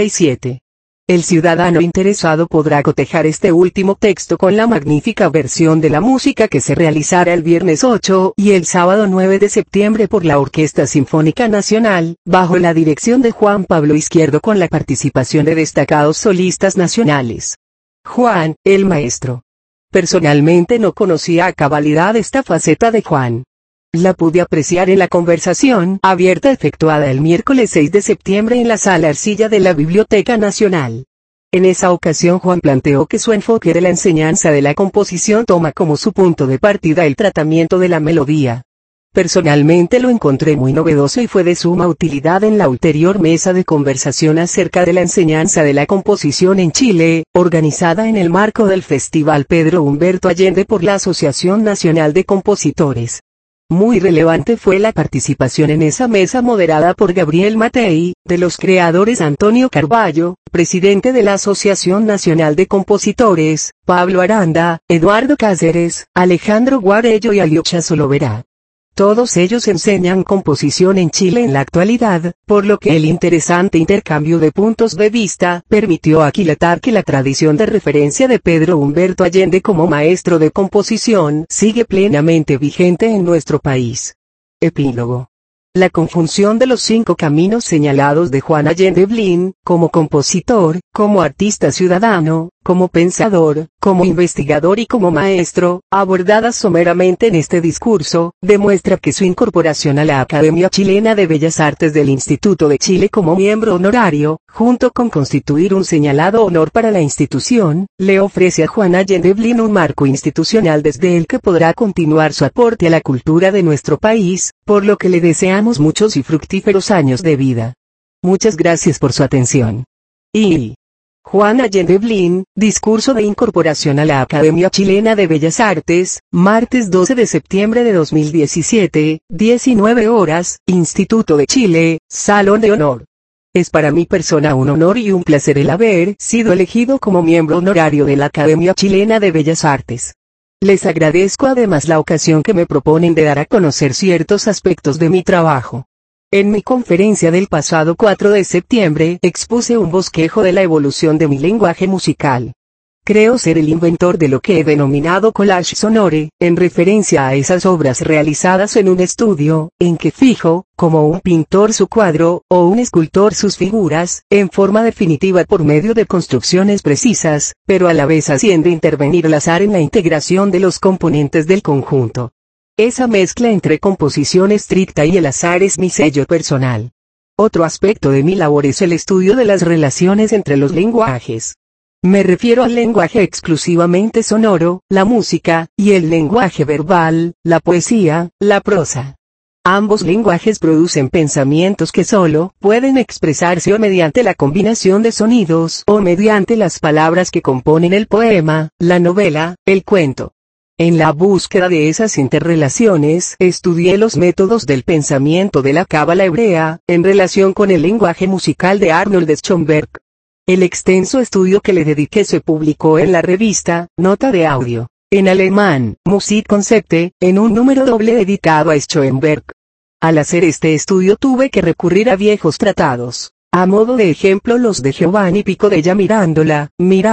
37. El ciudadano interesado podrá cotejar este último texto con la magnífica versión de la música que se realizará el viernes 8 y el sábado 9 de septiembre por la Orquesta Sinfónica Nacional, bajo la dirección de Juan Pablo Izquierdo con la participación de destacados solistas nacionales. Juan, el maestro. Personalmente no conocía a cabalidad esta faceta de Juan. La pude apreciar en la conversación abierta efectuada el miércoles 6 de septiembre en la Sala Arcilla de la Biblioteca Nacional. En esa ocasión Juan planteó que su enfoque de la enseñanza de la composición toma como su punto de partida el tratamiento de la melodía. Personalmente lo encontré muy novedoso y fue de suma utilidad en la ulterior mesa de conversación acerca de la enseñanza de la composición en Chile, organizada en el marco del Festival Pedro Humberto Allende por la Asociación Nacional de Compositores. Muy relevante fue la participación en esa mesa moderada por Gabriel Matei, de los creadores Antonio Carballo, presidente de la Asociación Nacional de Compositores, Pablo Aranda, Eduardo Cáceres, Alejandro Guarello y Alyosha Solovera. Todos ellos enseñan composición en Chile en la actualidad, por lo que el interesante intercambio de puntos de vista permitió aquilatar que la tradición de referencia de Pedro Humberto Allende como maestro de composición sigue plenamente vigente en nuestro país. Epílogo. La conjunción de los 5 caminos señalados de Juan Allende Blin, como compositor, como artista ciudadano, como pensador, como investigador y como maestro, abordadas someramente en este discurso, demuestra que su incorporación a la Academia Chilena de Bellas Artes del Instituto de Chile como miembro honorario, junto con constituir un señalado honor para la institución, le ofrece a Juan Allende Blin un marco institucional desde el que podrá continuar su aporte a la cultura de nuestro país, por lo que le deseamos muchos y fructíferos años de vida. Muchas gracias por su atención. Y Juan Allende Blin, discurso de incorporación a la Academia Chilena de Bellas Artes, martes 12 de septiembre de 2017, 19 horas, Instituto de Chile, Salón de Honor. Es para mi persona un honor y un placer el haber sido elegido como miembro honorario de la Academia Chilena de Bellas Artes. Les agradezco además la ocasión que me proponen de dar a conocer ciertos aspectos de mi trabajo. En mi conferencia del pasado 4 de septiembre expuse un bosquejo de la evolución de mi lenguaje musical. Creo ser el inventor de lo que he denominado collage sonore, en referencia a esas obras realizadas en un estudio, en que fijo, como un pintor su cuadro, o un escultor sus figuras, en forma definitiva por medio de construcciones precisas, pero a la vez haciendo intervenir el azar en la integración de los componentes del conjunto. Esa mezcla entre composición estricta y el azar es mi sello personal. Otro aspecto de mi labor es el estudio de las relaciones entre los lenguajes. Me refiero al lenguaje exclusivamente sonoro, la música, y el lenguaje verbal, la poesía, la prosa. Ambos lenguajes producen pensamientos que solo pueden expresarse o mediante la combinación de sonidos o mediante las palabras que componen el poema, la novela, el cuento. En la búsqueda de esas interrelaciones, estudié los métodos del pensamiento de la cábala hebrea, en relación con el lenguaje musical de Arnold Schoenberg. El extenso estudio que le dediqué se publicó en la revista, Nota de Audio, en alemán, Musikkonzepte, en un número doble dedicado a Schoenberg. Al hacer este estudio tuve que recurrir a viejos tratados. A modo de ejemplo los de Giovanni Pico della Mirandola,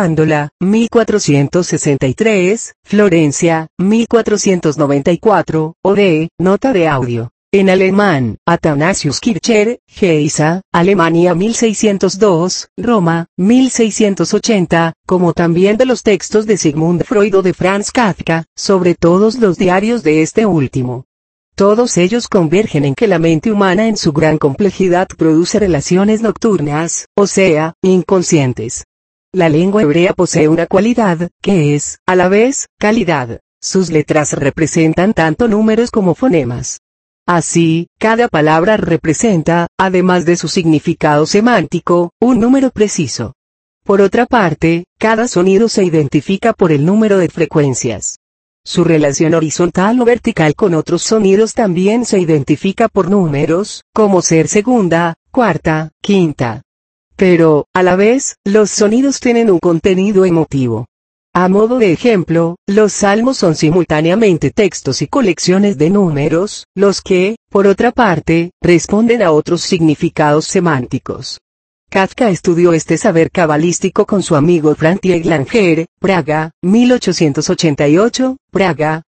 1463, Florencia, 1494, o de, Nota de Audio, en alemán, Athanasius Kircher, Geisa, Alemania 1602, Roma, 1680, como también de los textos de Sigmund Freud o de Franz Kafka, sobre todos los diarios de este último. Todos ellos convergen en que la mente humana en su gran complejidad produce relaciones nocturnas, o sea, inconscientes. La lengua hebrea posee una cualidad, que es, a la vez, calidad. Sus letras representan tanto números como fonemas. Así, cada palabra representa, además de su significado semántico, un número preciso. Por otra parte, cada sonido se identifica por el número de frecuencias. Su relación horizontal o vertical con otros sonidos también se identifica por números, como ser segunda, cuarta, quinta. Pero, a la vez, los sonidos tienen un contenido emotivo. A modo de ejemplo, los salmos son simultáneamente textos y colecciones de números, los que, por otra parte, responden a otros significados semánticos. Kafka estudió este saber cabalístico con su amigo František Langer, Praga, 1888, Praga,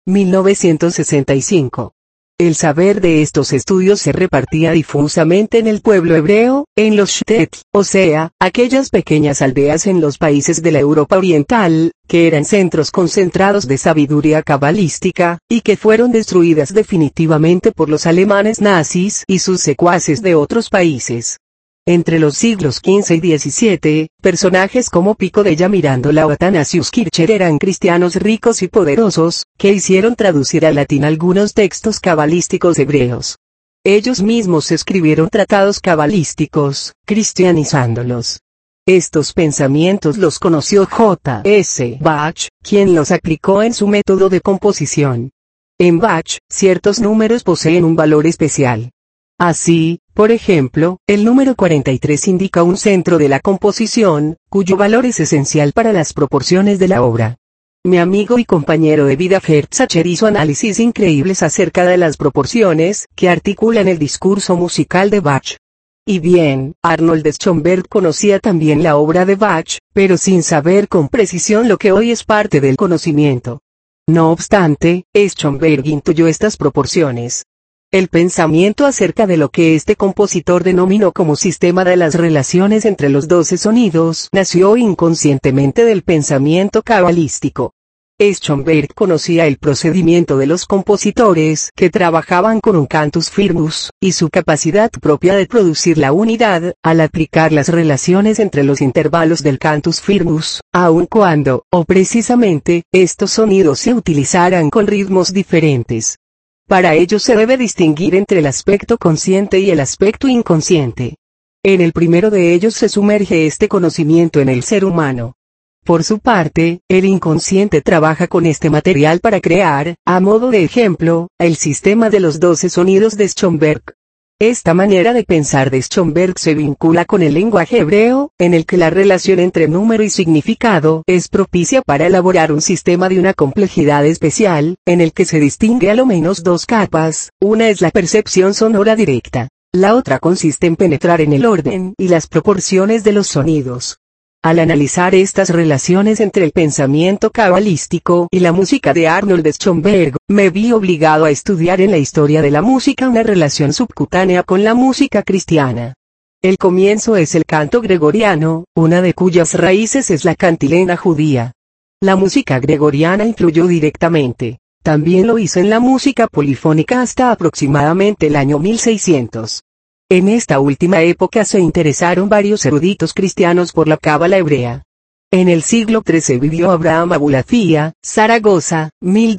1965. El saber de estos estudios se repartía difusamente en el pueblo hebreo, en los shtetl, o sea, aquellas pequeñas aldeas en los países de la Europa Oriental, que eran centros concentrados de sabiduría cabalística, y que fueron destruidas definitivamente por los alemanes nazis y sus secuaces de otros países. Entre los siglos XV y XVII, personajes como Pico della Mirandola o Athanasius Kircher eran cristianos ricos y poderosos, que hicieron traducir al latín algunos textos cabalísticos hebreos. Ellos mismos escribieron tratados cabalísticos, cristianizándolos. Estos pensamientos los conoció J. S. Bach, quien los aplicó en su método de composición. En Bach, ciertos números poseen un valor especial. Así, por ejemplo, el número 43 indica un centro de la composición, cuyo valor es esencial para las proporciones de la obra. Mi amigo y compañero de vida Herzacher hizo análisis increíbles acerca de las proporciones que articulan el discurso musical de Bach. Y bien, Arnold Schoenberg conocía también la obra de Bach, pero sin saber con precisión lo que hoy es parte del conocimiento. No obstante, Schoenberg intuyó estas proporciones. El pensamiento acerca de lo que este compositor denominó como sistema de las relaciones entre los 12 sonidos nació inconscientemente del pensamiento cabalístico. Schoenberg conocía el procedimiento de los compositores que trabajaban con un cantus firmus, y su capacidad propia de producir la unidad, al aplicar las relaciones entre los intervalos del cantus firmus, aun cuando, o precisamente, estos sonidos se utilizaran con ritmos diferentes. Para ello se debe distinguir entre el aspecto consciente y el aspecto inconsciente. En el primero de ellos se sumerge este conocimiento en el ser humano. Por su parte, el inconsciente trabaja con este material para crear, a modo de ejemplo, el sistema de los 12 sonidos de Schoenberg. Esta manera de pensar de Schoenberg se vincula con el lenguaje hebreo, en el que la relación entre número y significado es propicia para elaborar un sistema de una complejidad especial, en el que se distingue a lo menos dos capas. Una es la percepción sonora directa. La otra consiste en penetrar en el orden y las proporciones de los sonidos. Al analizar estas relaciones entre el pensamiento cabalístico y la música de Arnold Schoenberg, me vi obligado a estudiar en la historia de la música una relación subcutánea con la música cristiana. El comienzo es el canto gregoriano, una de cuyas raíces es la cantilena judía. La música gregoriana influyó directamente. También lo hizo en la música polifónica hasta aproximadamente el año 1600. En esta última época se interesaron varios eruditos cristianos por la cábala hebrea. En el siglo XIII vivió Abraham Abulafía, Zaragoza,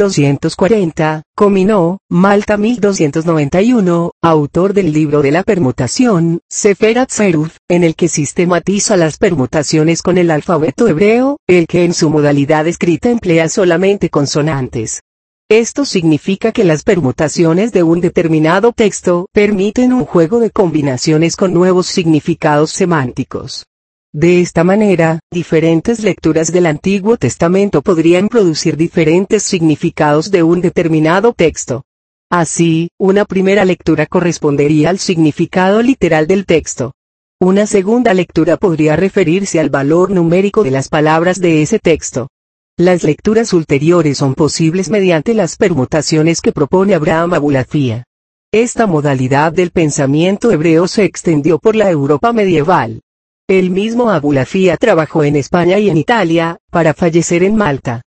1240, Comino, Malta 1291, autor del libro de la permutación, Sefer Hatzerut, en el que sistematiza las permutaciones con el alfabeto hebreo, el que en su modalidad escrita emplea solamente consonantes. Esto significa que las permutaciones de un determinado texto permiten un juego de combinaciones con nuevos significados semánticos. De esta manera, diferentes lecturas del Antiguo Testamento podrían producir diferentes significados de un determinado texto. Así, una primera lectura correspondería al significado literal del texto. Una segunda lectura podría referirse al valor numérico de las palabras de ese texto. Las lecturas ulteriores son posibles mediante las permutaciones que propone Abraham Abulafía. Esta modalidad del pensamiento hebreo se extendió por la Europa medieval. El mismo Abulafía trabajó en España y en Italia, para fallecer en Malta.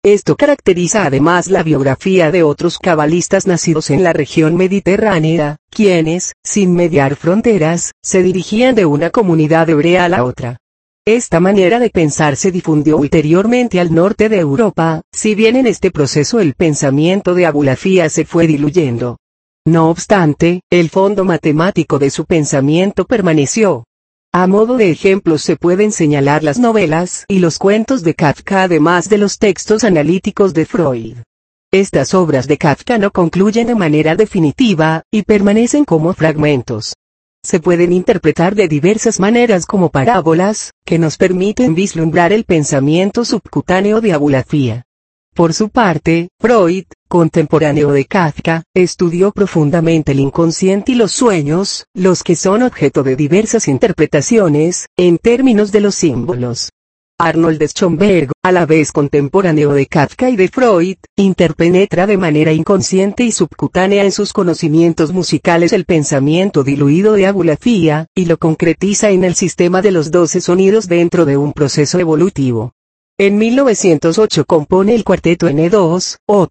Esto caracteriza además la biografía de otros cabalistas nacidos en la región mediterránea, quienes, sin mediar fronteras, se dirigían de una comunidad hebrea a la otra. Esta manera de pensar se difundió ulteriormente al norte de Europa, si bien en este proceso el pensamiento de Abulafia se fue diluyendo. No obstante, el fondo matemático de su pensamiento permaneció. A modo de ejemplos se pueden señalar las novelas y los cuentos de Kafka además de los textos analíticos de Freud. Estas obras de Kafka no concluyen de manera definitiva, y permanecen como fragmentos. Se pueden interpretar de diversas maneras como parábolas, que nos permiten vislumbrar el pensamiento subcutáneo de Abulafia. Por su parte, Freud, contemporáneo de Kafka, estudió profundamente el inconsciente y los sueños, los que son objeto de diversas interpretaciones, en términos de los símbolos. Arnold Schönberg, a la vez contemporáneo de Kafka y de Freud, interpenetra de manera inconsciente y subcutánea en sus conocimientos musicales el pensamiento diluido de Abulafia, y lo concretiza en el sistema de los 12 sonidos dentro de un proceso evolutivo. En 1908 compone el cuarteto N2, Op.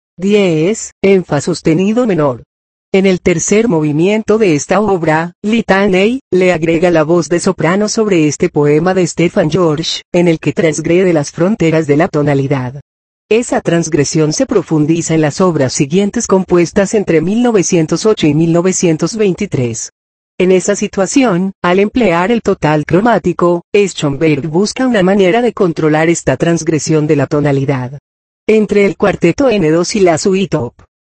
10, en fa sostenido menor. En el tercer movimiento de esta obra, Litaney, le agrega la voz de soprano sobre este poema de Stefan George, en el que transgrede las fronteras de la tonalidad. Esa transgresión se profundiza en las obras siguientes compuestas entre 1908 y 1923. En esa situación, al emplear el total cromático, Schönberg busca una manera de controlar esta transgresión de la tonalidad. Entre el cuarteto N2 y la suite Op.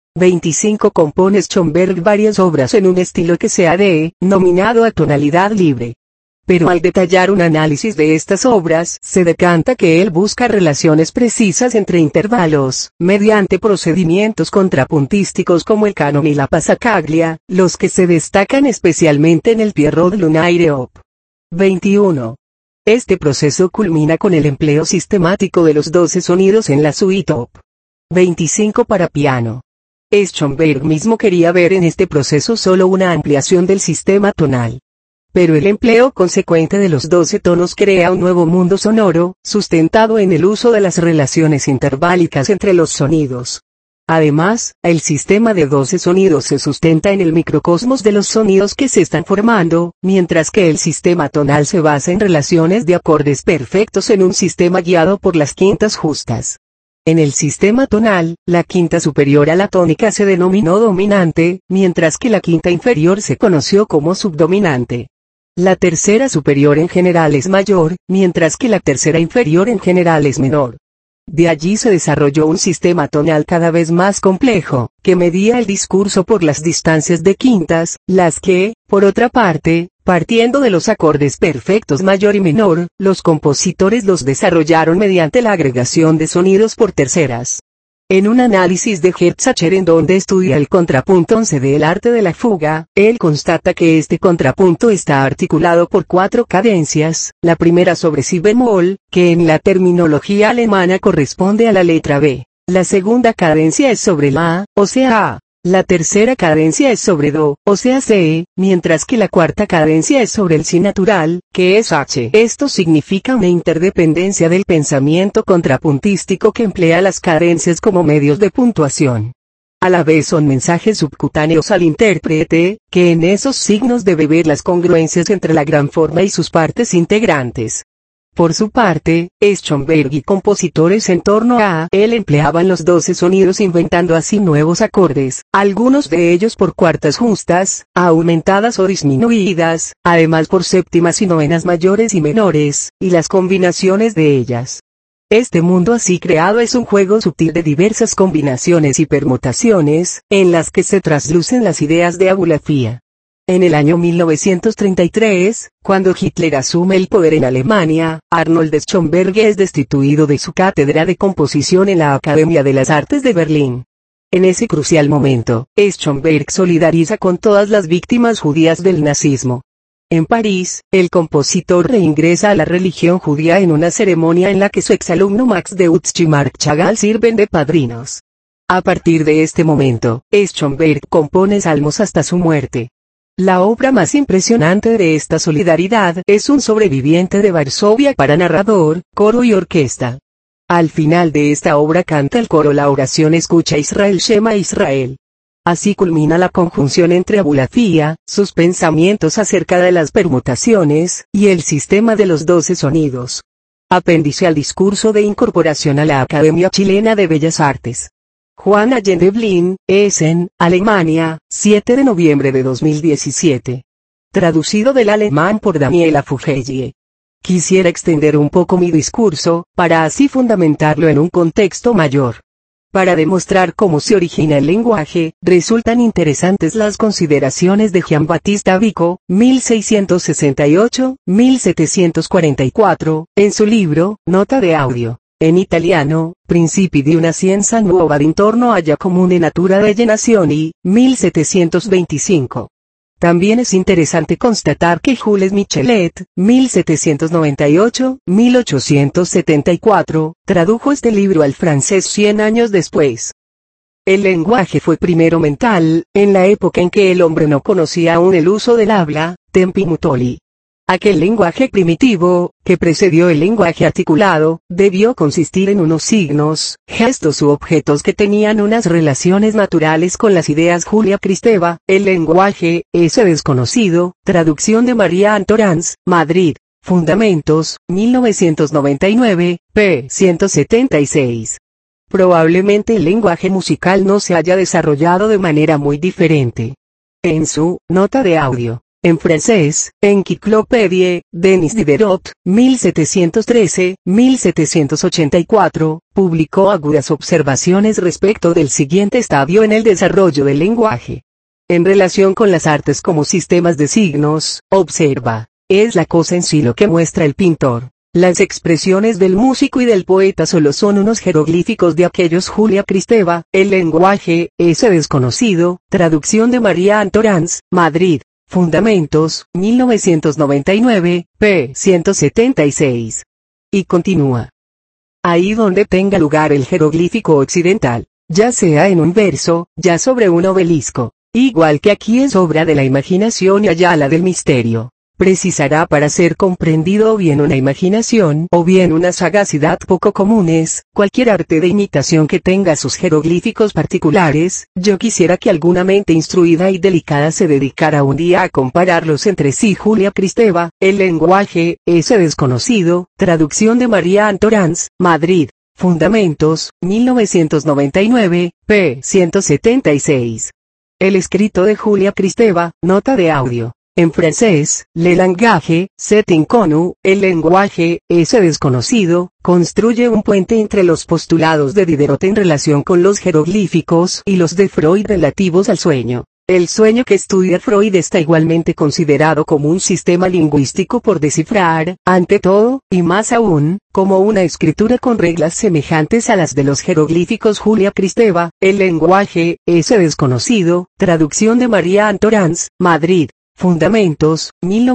25 compone Schönberg varias obras en un estilo que se ha denominado atonalidad libre. Pero al detallar un análisis de estas obras, se decanta que él busca relaciones precisas entre intervalos, mediante procedimientos contrapuntísticos como el canon y la passacaglia, los que se destacan especialmente en el Pierrot Lunaire Op. 21. Este proceso culmina con el empleo sistemático de los 12 sonidos en la suite Op. 25 para piano. Schönberg mismo quería ver en este proceso solo una ampliación del sistema tonal. Pero el empleo consecuente de los 12 tonos crea un nuevo mundo sonoro, sustentado en el uso de las relaciones interválicas entre los sonidos. Además, el sistema de 12 sonidos se sustenta en el microcosmos de los sonidos que se están formando, mientras que el sistema tonal se basa en relaciones de acordes perfectos en un sistema guiado por las quintas justas. En el sistema tonal, la quinta superior a la tónica se denominó dominante, mientras que la quinta inferior se conoció como subdominante. La tercera superior en general es mayor, mientras que la tercera inferior en general es menor. De allí se desarrolló un sistema tonal cada vez más complejo, que medía el discurso por las distancias de quintas, las que, por otra parte, partiendo de los acordes perfectos mayor y menor, los compositores los desarrollaron mediante la agregación de sonidos por terceras. En un análisis de Herzacher en donde estudia el contrapunto 11 del arte de la fuga, él constata que este contrapunto está articulado por 4 cadencias, la primera sobre si bemol, que en la terminología alemana corresponde a la letra B, la segunda cadencia es sobre la A, o sea A. La tercera cadencia es sobre do, o sea C, mientras que la cuarta cadencia es sobre el si natural, que es H. Esto significa una interdependencia del pensamiento contrapuntístico que emplea las cadencias como medios de puntuación. A la vez son mensajes subcutáneos al intérprete, que en esos signos debe ver las congruencias entre la gran forma y sus partes integrantes. Por su parte, Schönberg y compositores en torno a él empleaban los 12 sonidos inventando así nuevos acordes, algunos de ellos por cuartas justas, aumentadas o disminuidas, además por séptimas y novenas mayores y menores, y las combinaciones de ellas. Este mundo así creado es un juego sutil de diversas combinaciones y permutaciones, en las que se traslucen las ideas de Abulafia. En el año 1933, cuando Hitler asume el poder en Alemania, Arnold Schönberg es destituido de su cátedra de composición en la Academia de las Artes de Berlín. En ese crucial momento, Schönberg solidariza con todas las víctimas judías del nazismo. En París, el compositor reingresa a la religión judía en una ceremonia en la que su exalumno Max Deutsch y Marc Chagall sirven de padrinos. A partir de este momento, Schönberg compone salmos hasta su muerte. La obra más impresionante de esta solidaridad es un sobreviviente de Varsovia para narrador, coro y orquesta. Al final de esta obra canta el coro la oración Escucha Israel Shema Israel. Así culmina la conjunción entre Abulafía, sus pensamientos acerca de las permutaciones, y el sistema de los 12 sonidos. Apéndice al discurso de incorporación a la Academia Chilena de Bellas Artes. Juan Allende Blin, Essen, Alemania, 7 de noviembre de 2017. Traducido del alemán por Daniela Fugelle. Quisiera extender un poco mi discurso, para así fundamentarlo en un contexto mayor. Para demostrar cómo se origina el lenguaje, resultan interesantes las consideraciones de Giambattista Vico, 1668-1744, en su libro, Nota de audio, en italiano, Principi di una scienza nuova d'intorno alla comune natura delle nazioni, 1725. También es interesante constatar que Jules Michelet, 1798-1874, tradujo este libro al francés 100 años después. El lenguaje fue primero mental, en la época en que el hombre no conocía aún el uso del habla, tempi mutoli. Aquel lenguaje primitivo, que precedió el lenguaje articulado, debió consistir en unos signos, gestos u objetos que tenían unas relaciones naturales con las ideas. Julia Kristeva, El lenguaje, ese desconocido, traducción de María Antorans, Madrid. Fundamentos, 1999, p. 176. Probablemente el lenguaje musical no se haya desarrollado de manera muy diferente. En su nota de audio, en francés, Encyclopédie, Denis Diderot, 1713-1784, publicó agudas observaciones respecto del siguiente estadio en el desarrollo del lenguaje. En relación con las artes como sistemas de signos, observa, es la cosa en sí lo que muestra el pintor. Las expresiones del músico y del poeta solo son unos jeroglíficos de aquellos. Julia Kristeva, El lenguaje, ese desconocido, traducción de María Antorans, Madrid. Fundamentos, 1999, p. 176. Y continúa. Ahí donde tenga lugar el jeroglífico occidental, ya sea en un verso, ya sobre un obelisco, igual que aquí es obra de la imaginación y allá la del misterio, precisará para ser comprendido o bien una imaginación o bien una sagacidad poco comunes, cualquier arte de imitación que tenga sus jeroglíficos particulares. Yo quisiera que alguna mente instruida y delicada se dedicara un día a compararlos entre sí. Julia Kristeva, El lenguaje, ese desconocido, traducción de María Antorans, Madrid. Fundamentos, 1999, p. 176. El escrito de Julia Kristeva, nota de audio. En francés, le langage, c'est inconnu, el lenguaje, ese desconocido, construye un puente entre los postulados de Diderot en relación con los jeroglíficos y los de Freud relativos al sueño. El sueño que estudia Freud está igualmente considerado como un sistema lingüístico por descifrar, ante todo, y más aún, como una escritura con reglas semejantes a las de los jeroglíficos. Julia Kristeva, El lenguaje, ese desconocido, traducción de María Antorans, Madrid. Fundamentos,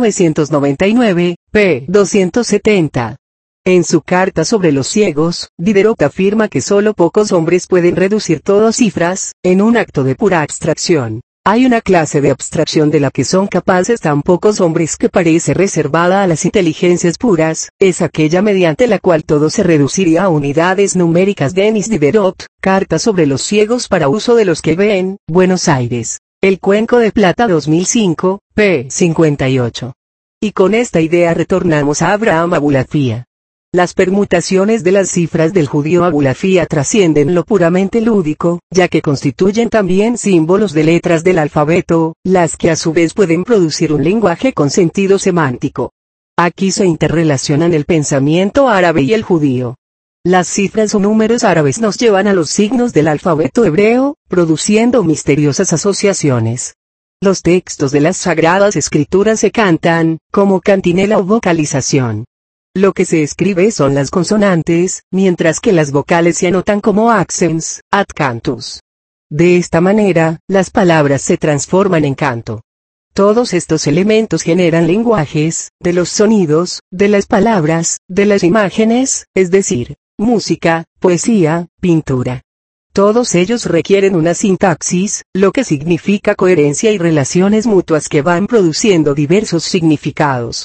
1999, p. 270. En su carta sobre los ciegos, Diderot afirma que solo pocos hombres pueden reducir todo a cifras, en un acto de pura abstracción. Hay una clase de abstracción de la que son capaces tan pocos hombres que parece reservada a las inteligencias puras, es aquella mediante la cual todo se reduciría a unidades numéricas. Denis Diderot, Carta sobre los ciegos para uso de los que ven, Buenos Aires. El Cuenco de Plata 2005, p. 58. Y con esta idea retornamos a Abraham Abulafía. Las permutaciones de las cifras del judío Abulafía trascienden lo puramente lúdico, ya que constituyen también símbolos de letras del alfabeto, las que a su vez pueden producir un lenguaje con sentido semántico. Aquí se interrelacionan el pensamiento árabe y el judío. Las cifras o números árabes nos llevan a los signos del alfabeto hebreo, produciendo misteriosas asociaciones. Los textos de las sagradas escrituras se cantan, como cantinela o vocalización. Lo que se escribe son las consonantes, mientras que las vocales se anotan como accents, ad cantus. De esta manera, las palabras se transforman en canto. Todos estos elementos generan lenguajes, de los sonidos, de las palabras, de las imágenes, es decir, música, poesía, pintura. Todos ellos requieren una sintaxis, lo que significa coherencia y relaciones mutuas que van produciendo diversos significados.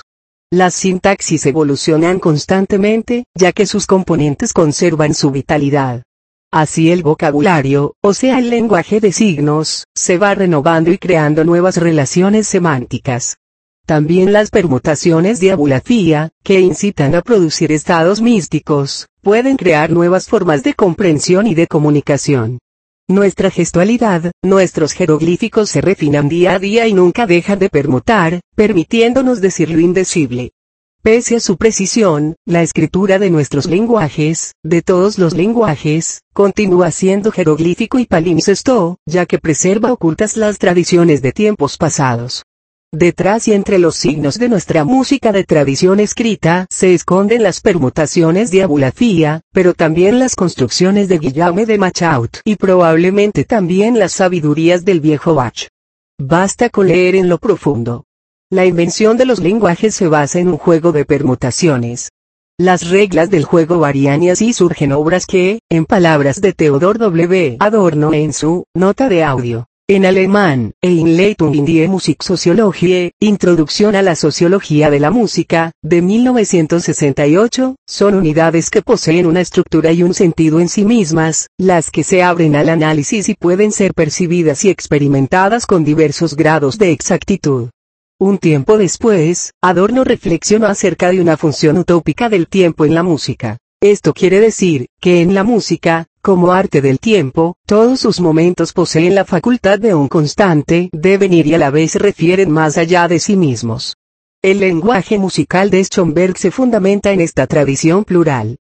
Las sintaxis evolucionan constantemente, ya que sus componentes conservan su vitalidad. Así el vocabulario, o sea el lenguaje de signos, se va renovando y creando nuevas relaciones semánticas. También las permutaciones de abulafía, que incitan a producir estados místicos, pueden crear nuevas formas de comprensión y de comunicación. Nuestra gestualidad, nuestros jeroglíficos se refinan día a día y nunca dejan de permutar, permitiéndonos decir lo indecible. Pese a su precisión, la escritura de nuestros lenguajes, de todos los lenguajes, continúa siendo jeroglífico y palimpsesto, ya que preserva ocultas las tradiciones de tiempos pasados. Detrás y entre los signos de nuestra música de tradición escrita se esconden las permutaciones de abulafía, pero también las construcciones de Guillaume de Machaut y probablemente también las sabidurías del viejo Bach. Basta con leer en lo profundo. La invención de los lenguajes se basa en un juego de permutaciones. Las reglas del juego varían y así surgen obras que, en palabras de Theodor W. Adorno en su Nota de audio, en alemán, Einleitung in die Musiksoziologie, Introducción a la Sociología de la Música, de 1968, son unidades que poseen una estructura y un sentido en sí mismas, las que se abren al análisis y pueden ser percibidas y experimentadas con diversos grados de exactitud. Un tiempo después, Adorno reflexionó acerca de una función utópica del tiempo en la música. Esto quiere decir, que en la música, como arte del tiempo, todos sus momentos poseen la facultad de un constante devenir y a la vez se refieren más allá de sí mismos. El lenguaje musical de Schönberg se fundamenta en esta tradición plural.